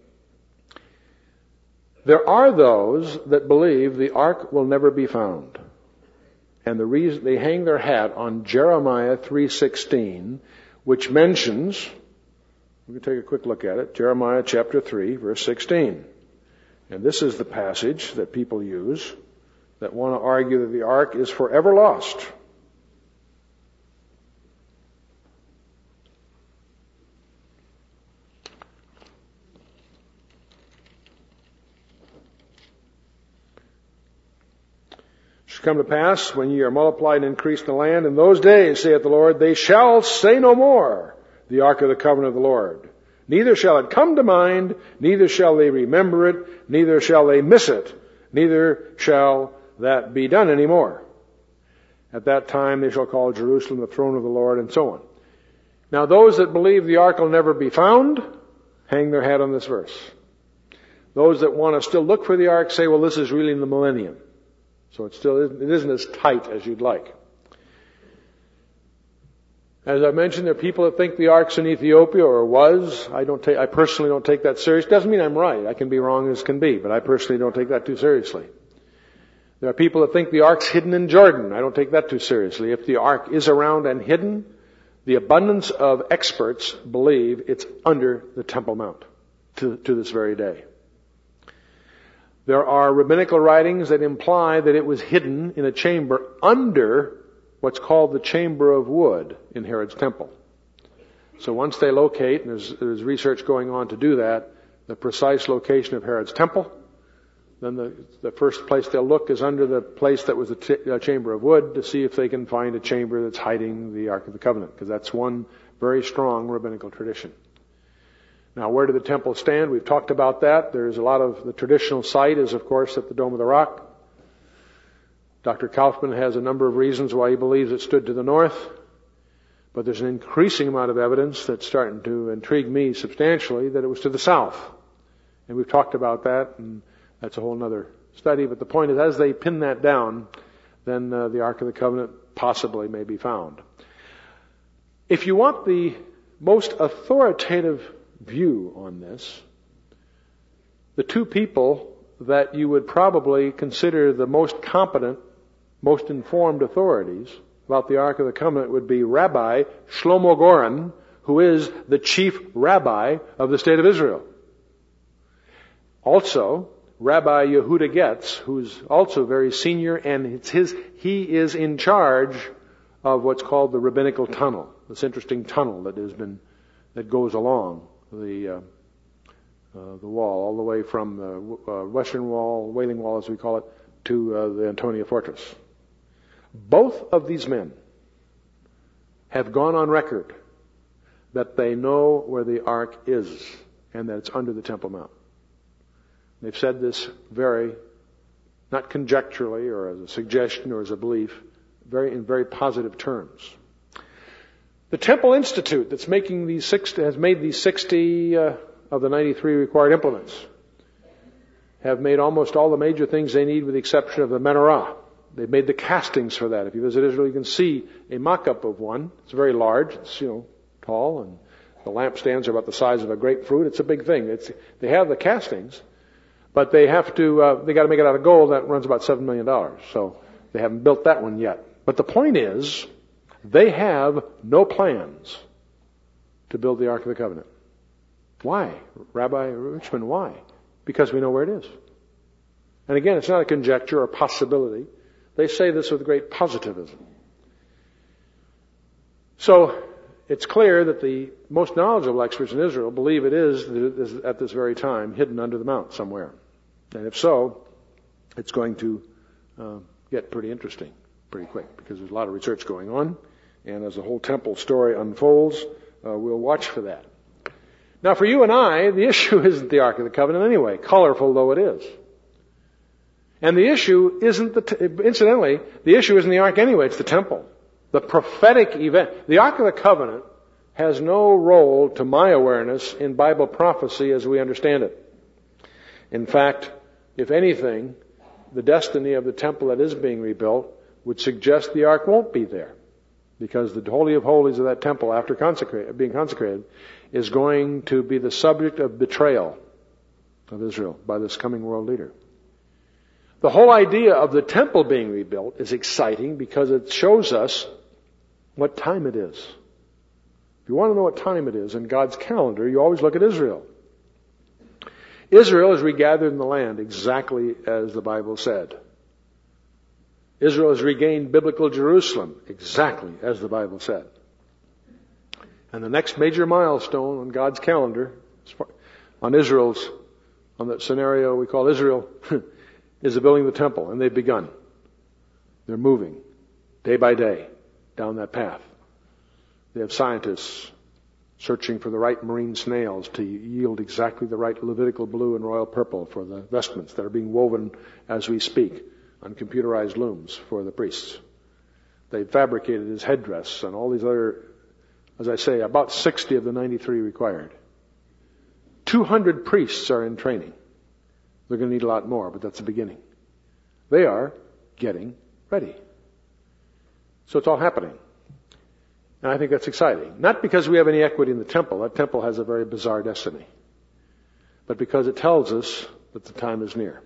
There are those that believe the ark will never be found. And the reason they hang their hat on Jeremiah three sixteen, which mentions, we can take a quick look at it, Jeremiah chapter three, verse sixteen. And this is the passage that people use that want to argue that the ark is forever lost. Come to pass, when ye are multiplied and increased in the land, in those days, saith the Lord, they shall say no more, the ark of the covenant of the Lord. Neither shall it come to mind, neither shall they remember it, neither shall they miss it, neither shall that be done any more. At that time they shall call Jerusalem the throne of the Lord, and so on. Now those that believe the ark will never be found, hang their hat on this verse. Those that want to still look for the ark say, well, this is really in the millennium. So it still isn't, it isn't as tight as you'd like. As I mentioned, there are people that think the ark's in Ethiopia, or was. I don't take, I personally don't take that serious. Doesn't mean I'm right. I can be wrong as can be, but I personally don't take that too seriously. There are people that think the ark's hidden in Jordan. I don't take that too seriously. If the ark is around and hidden, the abundance of experts believe it's under the Temple Mount to, to this very day. There are rabbinical writings that imply that it was hidden in a chamber under what's called the chamber of wood in Herod's temple. So once they locate, and there's, there's research going on to do that, the precise location of Herod's temple, then the, the first place they'll look is under the place that was a t- uh, chamber of wood to see if they can find a chamber that's hiding the Ark of the Covenant, because that's one very strong rabbinical tradition. Now, where did the temple stand? We've talked about that. There's a lot of, the traditional site is, of course, at the Dome of the Rock. Doctor Kaufman has a number of reasons why he believes it stood to the north, but there's an increasing amount of evidence that's starting to intrigue me substantially that it was to the south. And we've talked about that, and that's a whole other study. But the point is, as they pin that down, then uh, the Ark of the Covenant possibly may be found. If you want the most authoritative view on this, the two people that you would probably consider the most competent, most informed authorities about the Ark of the Covenant would be Rabbi Shlomo Goren, who is the chief rabbi of the state of Israel. Also, Rabbi Yehuda Getz, who's also very senior, and it's his, he is in charge of what's called the rabbinical tunnel, this interesting tunnel that has been, that goes along the uh, uh, the wall, all the way from the uh, Western Wall, Wailing Wall as we call it, to uh, the Antonia Fortress. Both of these men have gone on record that they know where the Ark is and that it's under the Temple Mount. They've said this very, not conjecturally or as a suggestion or as a belief, very in very positive terms. The Temple Institute that's making these sixty, has made these sixty uh, of the ninety-three required implements have made almost all the major things they need with the exception of the menorah. They've made the castings for that. If you visit Israel, you can see a mock-up of one. It's very large. It's, you know, tall, and the lampstands are about the size of a grapefruit. It's a big thing. It's, they have the castings, but they have to, uh, they got to make it out of gold. That runs about seven million dollars. So they haven't built that one yet. But the point is, they have no plans to build the Ark of the Covenant. Why? Rabbi Richmond, why? Because we know where it is. And again, it's not a conjecture or possibility. They say this with great positivism. So, it's clear that the most knowledgeable experts in Israel believe it is, at this very time, hidden under the mount somewhere. And if so, it's going to uh, get pretty interesting pretty quick, because there's a lot of research going on. And as the whole temple story unfolds, uh, we'll watch for that. Now, for you and I, the issue isn't the Ark of the Covenant anyway, colorful though it is. And the issue isn't the, t- incidentally, the issue isn't the Ark anyway, it's the temple. The prophetic event. The Ark of the Covenant has no role, to my awareness, in Bible prophecy as we understand it. In fact, if anything, the destiny of the temple that is being rebuilt would suggest the Ark won't be there. Because the Holy of Holies of that temple, after consecrate, being consecrated, is going to be the subject of betrayal of Israel by this coming world leader. The whole idea of the temple being rebuilt is exciting because it shows us what time it is. If you want to know what time it is in God's calendar, you always look at Israel. Israel is regathered in the land exactly as the Bible said. Israel has regained biblical Jerusalem exactly as the Bible said. And the next major milestone on God's calendar, on Israel's, on that scenario we call Israel, is the building of the temple, and they've begun. They're moving day by day down that path. They have scientists searching for the right marine snails to yield exactly the right Levitical blue and royal purple for the vestments that are being woven as we speak on computerized looms for the priests. They fabricated his headdress and all these other, as I say, about sixty of the ninety-three required. two hundred priests are in training. They're going to need a lot more, but that's the beginning. They are getting ready. So it's all happening. And I think that's exciting. Not because we have any equity in the temple. That temple has a very bizarre destiny. But because it tells us that the time is near.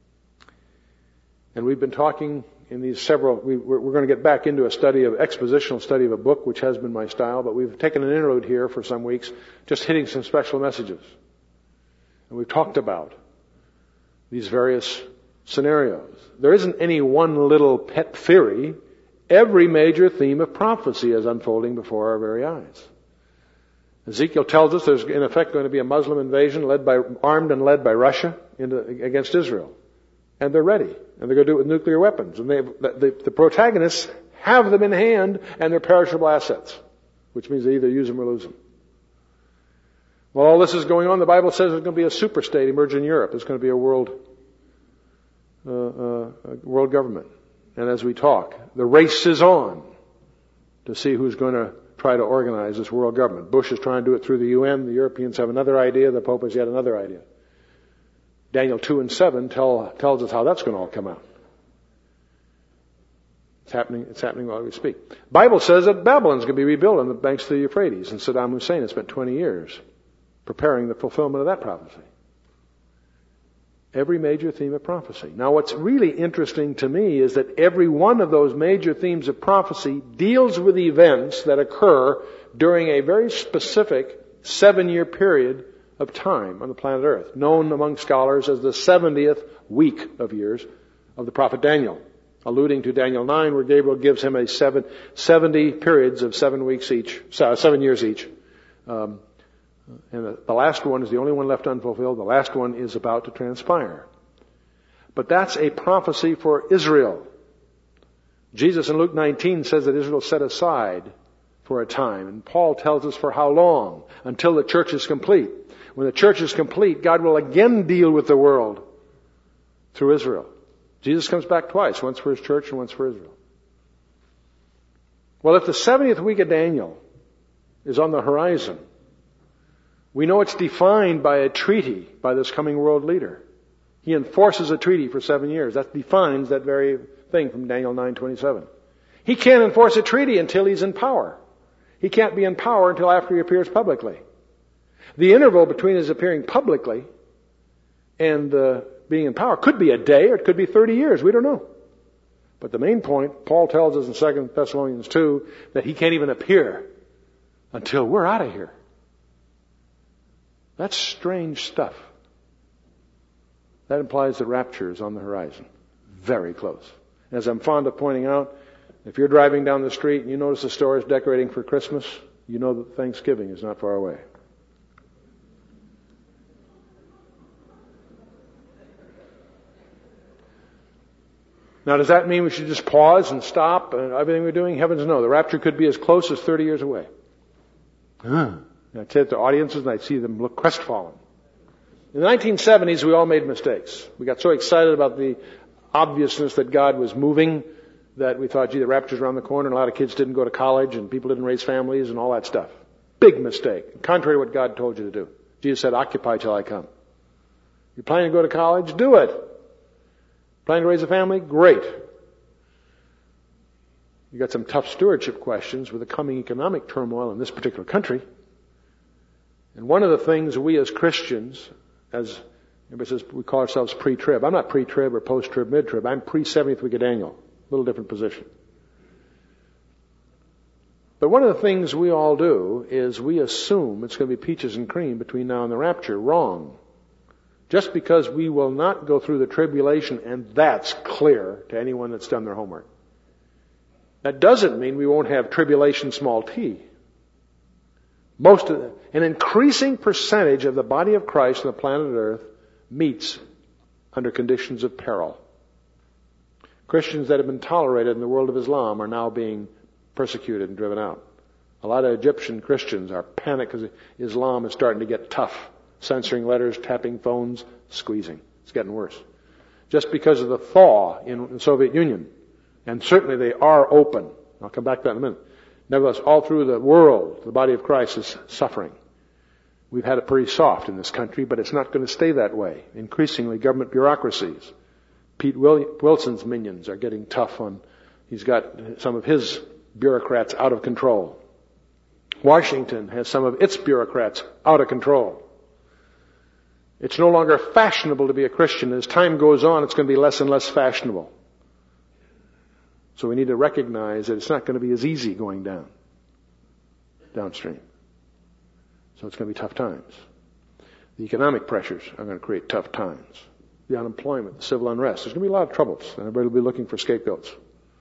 And we've been talking in these several, we, we're, we're going to get back into a study of, expositional study of a book, which has been my style, but we've taken an interlude here for some weeks, just hitting some special messages. And we've talked about these various scenarios. There isn't any one little pet theory. Every major theme of prophecy is unfolding before our very eyes. Ezekiel tells us there's in effect going to be a Muslim invasion led by, armed and led by Russia into, against Israel. And they're ready. And they're going to do it with nuclear weapons. And they, the, the protagonists have them in hand and they're perishable assets. Which means they either use them or lose them. While all this is going on, the Bible says there's going to be a super state emerge in Europe. It's going to be a world, uh, uh, a world government. And as we talk, the race is on to see who's going to try to organize this world government. Bush is trying to do it through the U N. The Europeans have another idea. The Pope has yet another idea. Daniel two and seven tell, tells us how that's going to all come out. It's happening, it's happening while we speak. The Bible says that Babylon's going to be rebuilt on the banks of the Euphrates, and Saddam Hussein has spent twenty years preparing the fulfillment of that prophecy. Every major theme of prophecy. Now what's really interesting to me is that every one of those major themes of prophecy deals with events that occur during a very specific seven-year period of time on the planet Earth, known among scholars as the seventieth week of years of the prophet Daniel, alluding to Daniel nine, where Gabriel gives him a seven, seventy periods of seven weeks each, seven years each. Um, and the, the last one is the only one left unfulfilled. The last one is about to transpire. But that's a prophecy for Israel. Jesus in Luke nineteen says that Israel set aside for a time. And Paul tells us for how long? Until the church is complete. When the church is complete, God will again deal with the world through Israel. Jesus comes back twice, once for his church and once for Israel. Well, if the seventieth week of Daniel is on the horizon, we know it's defined by a treaty by this coming world leader. He enforces a treaty for seven years. That defines that very thing from Daniel nine twenty-seven. He can't enforce a treaty until he's in power. He can't be in power until after he appears publicly. The interval between his appearing publicly and uh, being in power could be a day or it could be thirty years. We don't know. But the main point, Paul tells us in Second Thessalonians two, that he can't even appear until we're out of here. That's strange stuff. That implies that rapture is on the horizon. Very close. As I'm fond of pointing out, if you're driving down the street and you notice the stores decorating for Christmas, you know that Thanksgiving is not far away. Now, does that mean we should just pause and stop and everything we're doing? Heavens no. The rapture could be as close as thirty years away. Huh. And I'd say it to audiences and I'd see them look crestfallen. In the nineteen seventies, we all made mistakes. We got so excited about the obviousness that God was moving that we thought, gee, the rapture's around the corner, and a lot of kids didn't go to college and people didn't raise families and all that stuff. Big mistake. Contrary to what God told you to do. Jesus said, occupy till I come. You're planning to go to college? Do it. Planning to raise a family? Great. You've got some tough stewardship questions with the coming economic turmoil in this particular country. And one of the things we as Christians, as everybody says, we call ourselves pre-trib. I'm not pre-trib or post-trib, mid-trib. I'm pre-seventieth week of Daniel. A little different position. But one of the things we all do is we assume it's going to be peaches and cream between now and the rapture. Wrong. Just because we will not go through the tribulation, and that's clear to anyone that's done their homework. That doesn't mean we won't have tribulation small t. Most of the, an increasing percentage of the body of Christ on the planet Earth meets under conditions of peril. Christians that have been tolerated in the world of Islam are now being persecuted and driven out. A lot of Egyptian Christians are panicked because Islam is starting to get tough. Censoring letters, tapping phones, squeezing. It's getting worse. Just because of the thaw in the Soviet Union. And certainly they are open. I'll come back to that in a minute. Nevertheless, all through the world, the body of Christ is suffering. We've had it pretty soft in this country, but it's not going to stay that way. Increasingly, government bureaucracies. Pete Wilson's minions are getting tough on, he's got some of his bureaucrats out of control. Washington has some of its bureaucrats out of control. It's no longer fashionable to be a Christian. As time goes on, it's going to be less and less fashionable. So we need to recognize that it's not going to be as easy going down, downstream. So it's going to be tough times. The economic pressures are going to create tough times. The unemployment, the civil unrest. There's going to be a lot of troubles. And everybody will be looking for scapegoats.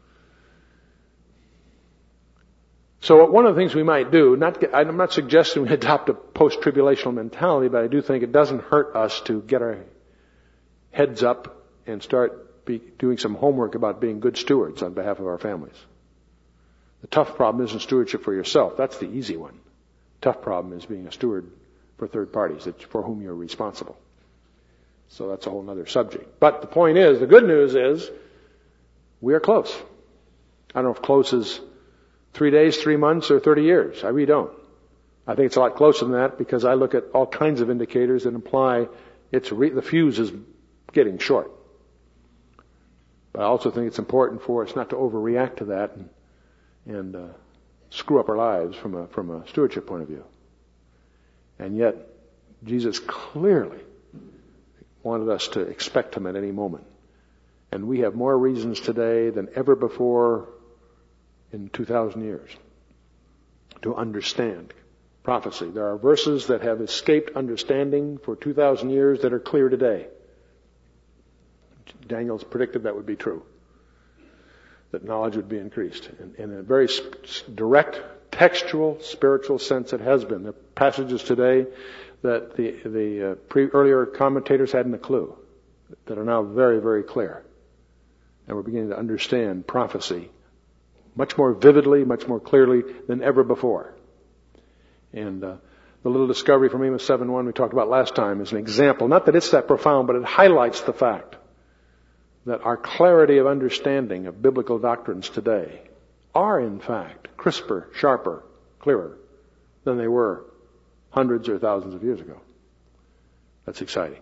So one of the things we might do, not get, I'm not suggesting we adopt a post-tribulational mentality, but I do think it doesn't hurt us to get our heads up and start be doing some homework about being good stewards on behalf of our families. The tough problem isn't stewardship for yourself. That's the easy one. Tough problem is being a steward for third parties that, for whom you're responsible. So that's a whole other subject. But the point is, the good news is, we are close. I don't know if close is three days, three months, or thirty years. I really don't. I think it's a lot closer than that because I look at all kinds of indicators that imply it's re- the fuse is getting short. But I also think it's important for us not to overreact to that and, and uh, screw up our lives from a from a stewardship point of view. And yet, Jesus clearly wanted us to expect Him at any moment. And we have more reasons today than ever before in two thousand years to understand prophecy. There are verses that have escaped understanding for two thousand years that are clear today. Daniel's predicted that would be true, that knowledge would be increased. In, in a very direct, textual, spiritual sense, it has been. There are passages today that the, the uh, pre, earlier commentators hadn't a clue, that are now very, very clear. And we're beginning to understand prophecy much more vividly, much more clearly than ever before. And uh, the little discovery from Amos seven one we talked about last time is an example. Not that it's that profound, but it highlights the fact that our clarity of understanding of biblical doctrines today are, in fact, crisper, sharper, clearer than they were hundreds or thousands of years ago. That's exciting.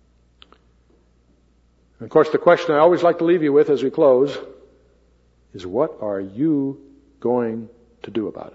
And of course, the question I always like to leave you with as we close is, what are you going to do about it?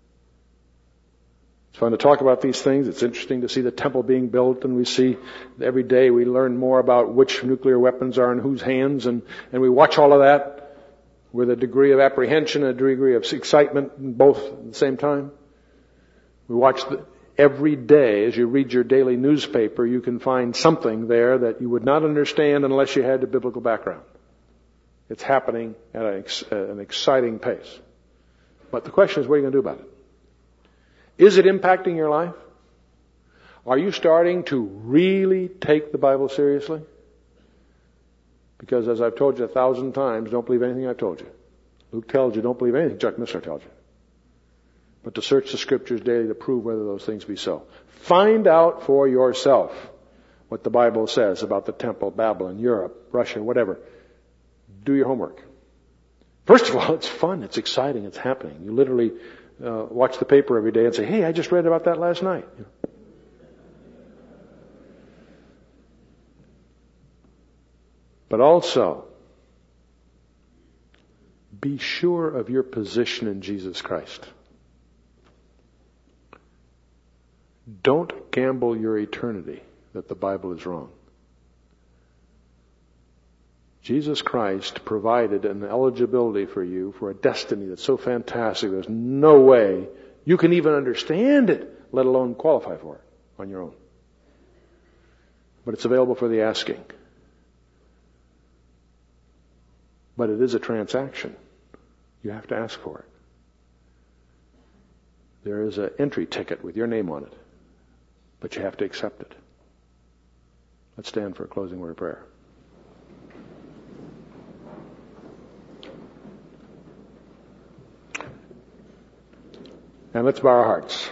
It's fun to talk about these things. It's interesting to see the temple being built, and we see every day we learn more about which nuclear weapons are in whose hands, and, and we watch all of that with a degree of apprehension and a degree of excitement, both at the same time. We watch the, every day as you read your daily newspaper, you can find something there that you would not understand unless you had a biblical background. It's happening at an, an exciting pace. But the question is, what are you going to do about it? Is it impacting your life? Are you starting to really take the Bible seriously? Because as I've told you a thousand times, don't believe anything I've told you. Luke tells you, don't believe anything Chuck Missler tells you. But to search the Scriptures daily to prove whether those things be so. Find out for yourself what the Bible says about the temple, Babylon, Europe, Russia, whatever. Do your homework. First of all, it's fun, it's exciting, it's happening. You literally uh, watch the paper every day and say, hey, I just read about that last night. You know? But also, Be sure of your position in Jesus Christ. Don't gamble your eternity that the Bible is wrong. Jesus Christ provided an eligibility for you for a destiny that's so fantastic there's no way you can even understand it, let alone qualify for it on your own. But it's available for the asking. But it is a transaction. You have to ask for it. There is an entry ticket with your name on it, but you have to accept it. Let's stand for a closing word of prayer. And let's bow our hearts.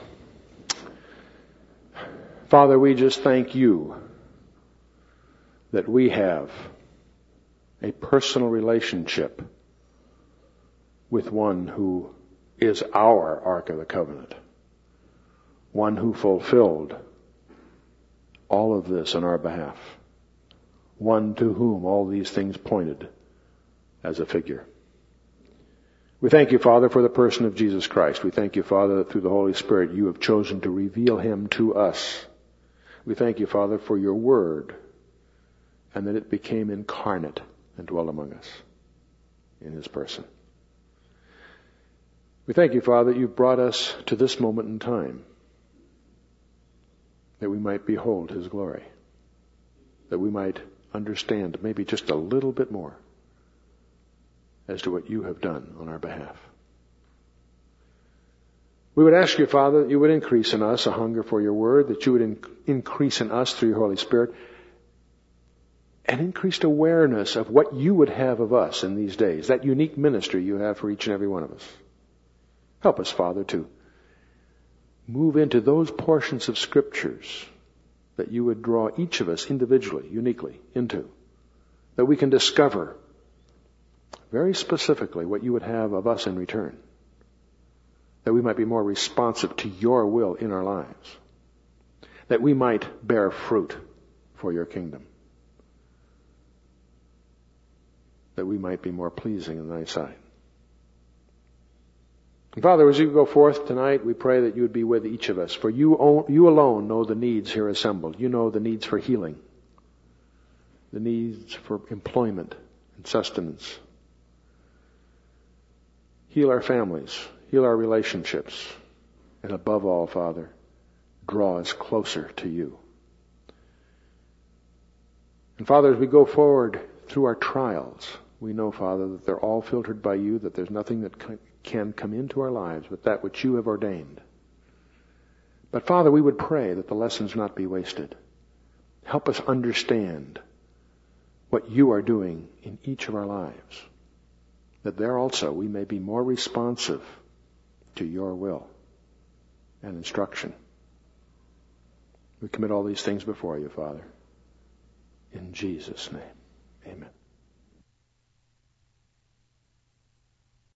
Father, we just thank you that we have a personal relationship with one who is our Ark of the Covenant, one who fulfilled all of this on our behalf, one to whom all these things pointed as a figure. We thank you, Father, for the person of Jesus Christ. We thank you, Father, that through the Holy Spirit you have chosen to reveal him to us. We thank you, Father, for your word, and that it became incarnate and dwelt among us in his person. We thank you, Father, that you've brought us to this moment in time, that we might behold his glory, that we might understand maybe just a little bit more as to what you have done on our behalf. We would ask you, Father, that you would increase in us a hunger for your word, that you would in- increase in us through your Holy Spirit an increased awareness of what you would have of us in these days, that unique ministry you have for each and every one of us. Help us, Father, to move into those portions of Scriptures that you would draw each of us individually, uniquely into, that we can discover very specifically what you would have of us in return, that we might be more responsive to your will in our lives, that we might bear fruit for your kingdom, that we might be more pleasing in thy sight. And Father, as you go forth tonight, we pray that you would be with each of us, for you, own, you alone know the needs here assembled. You know the needs for healing, the needs for employment and sustenance. Heal our families, heal our relationships, and above all, Father, draw us closer to you. And Father, as we go forward through our trials, we know, Father, that they're all filtered by you, that there's nothing that can come into our lives but that which you have ordained. But Father, we would pray that the lessons not be wasted. Help us understand what you are doing in each of our lives, that there also we may be more responsive to your will and instruction. We commit all these things before you, Father. In Jesus' name, amen.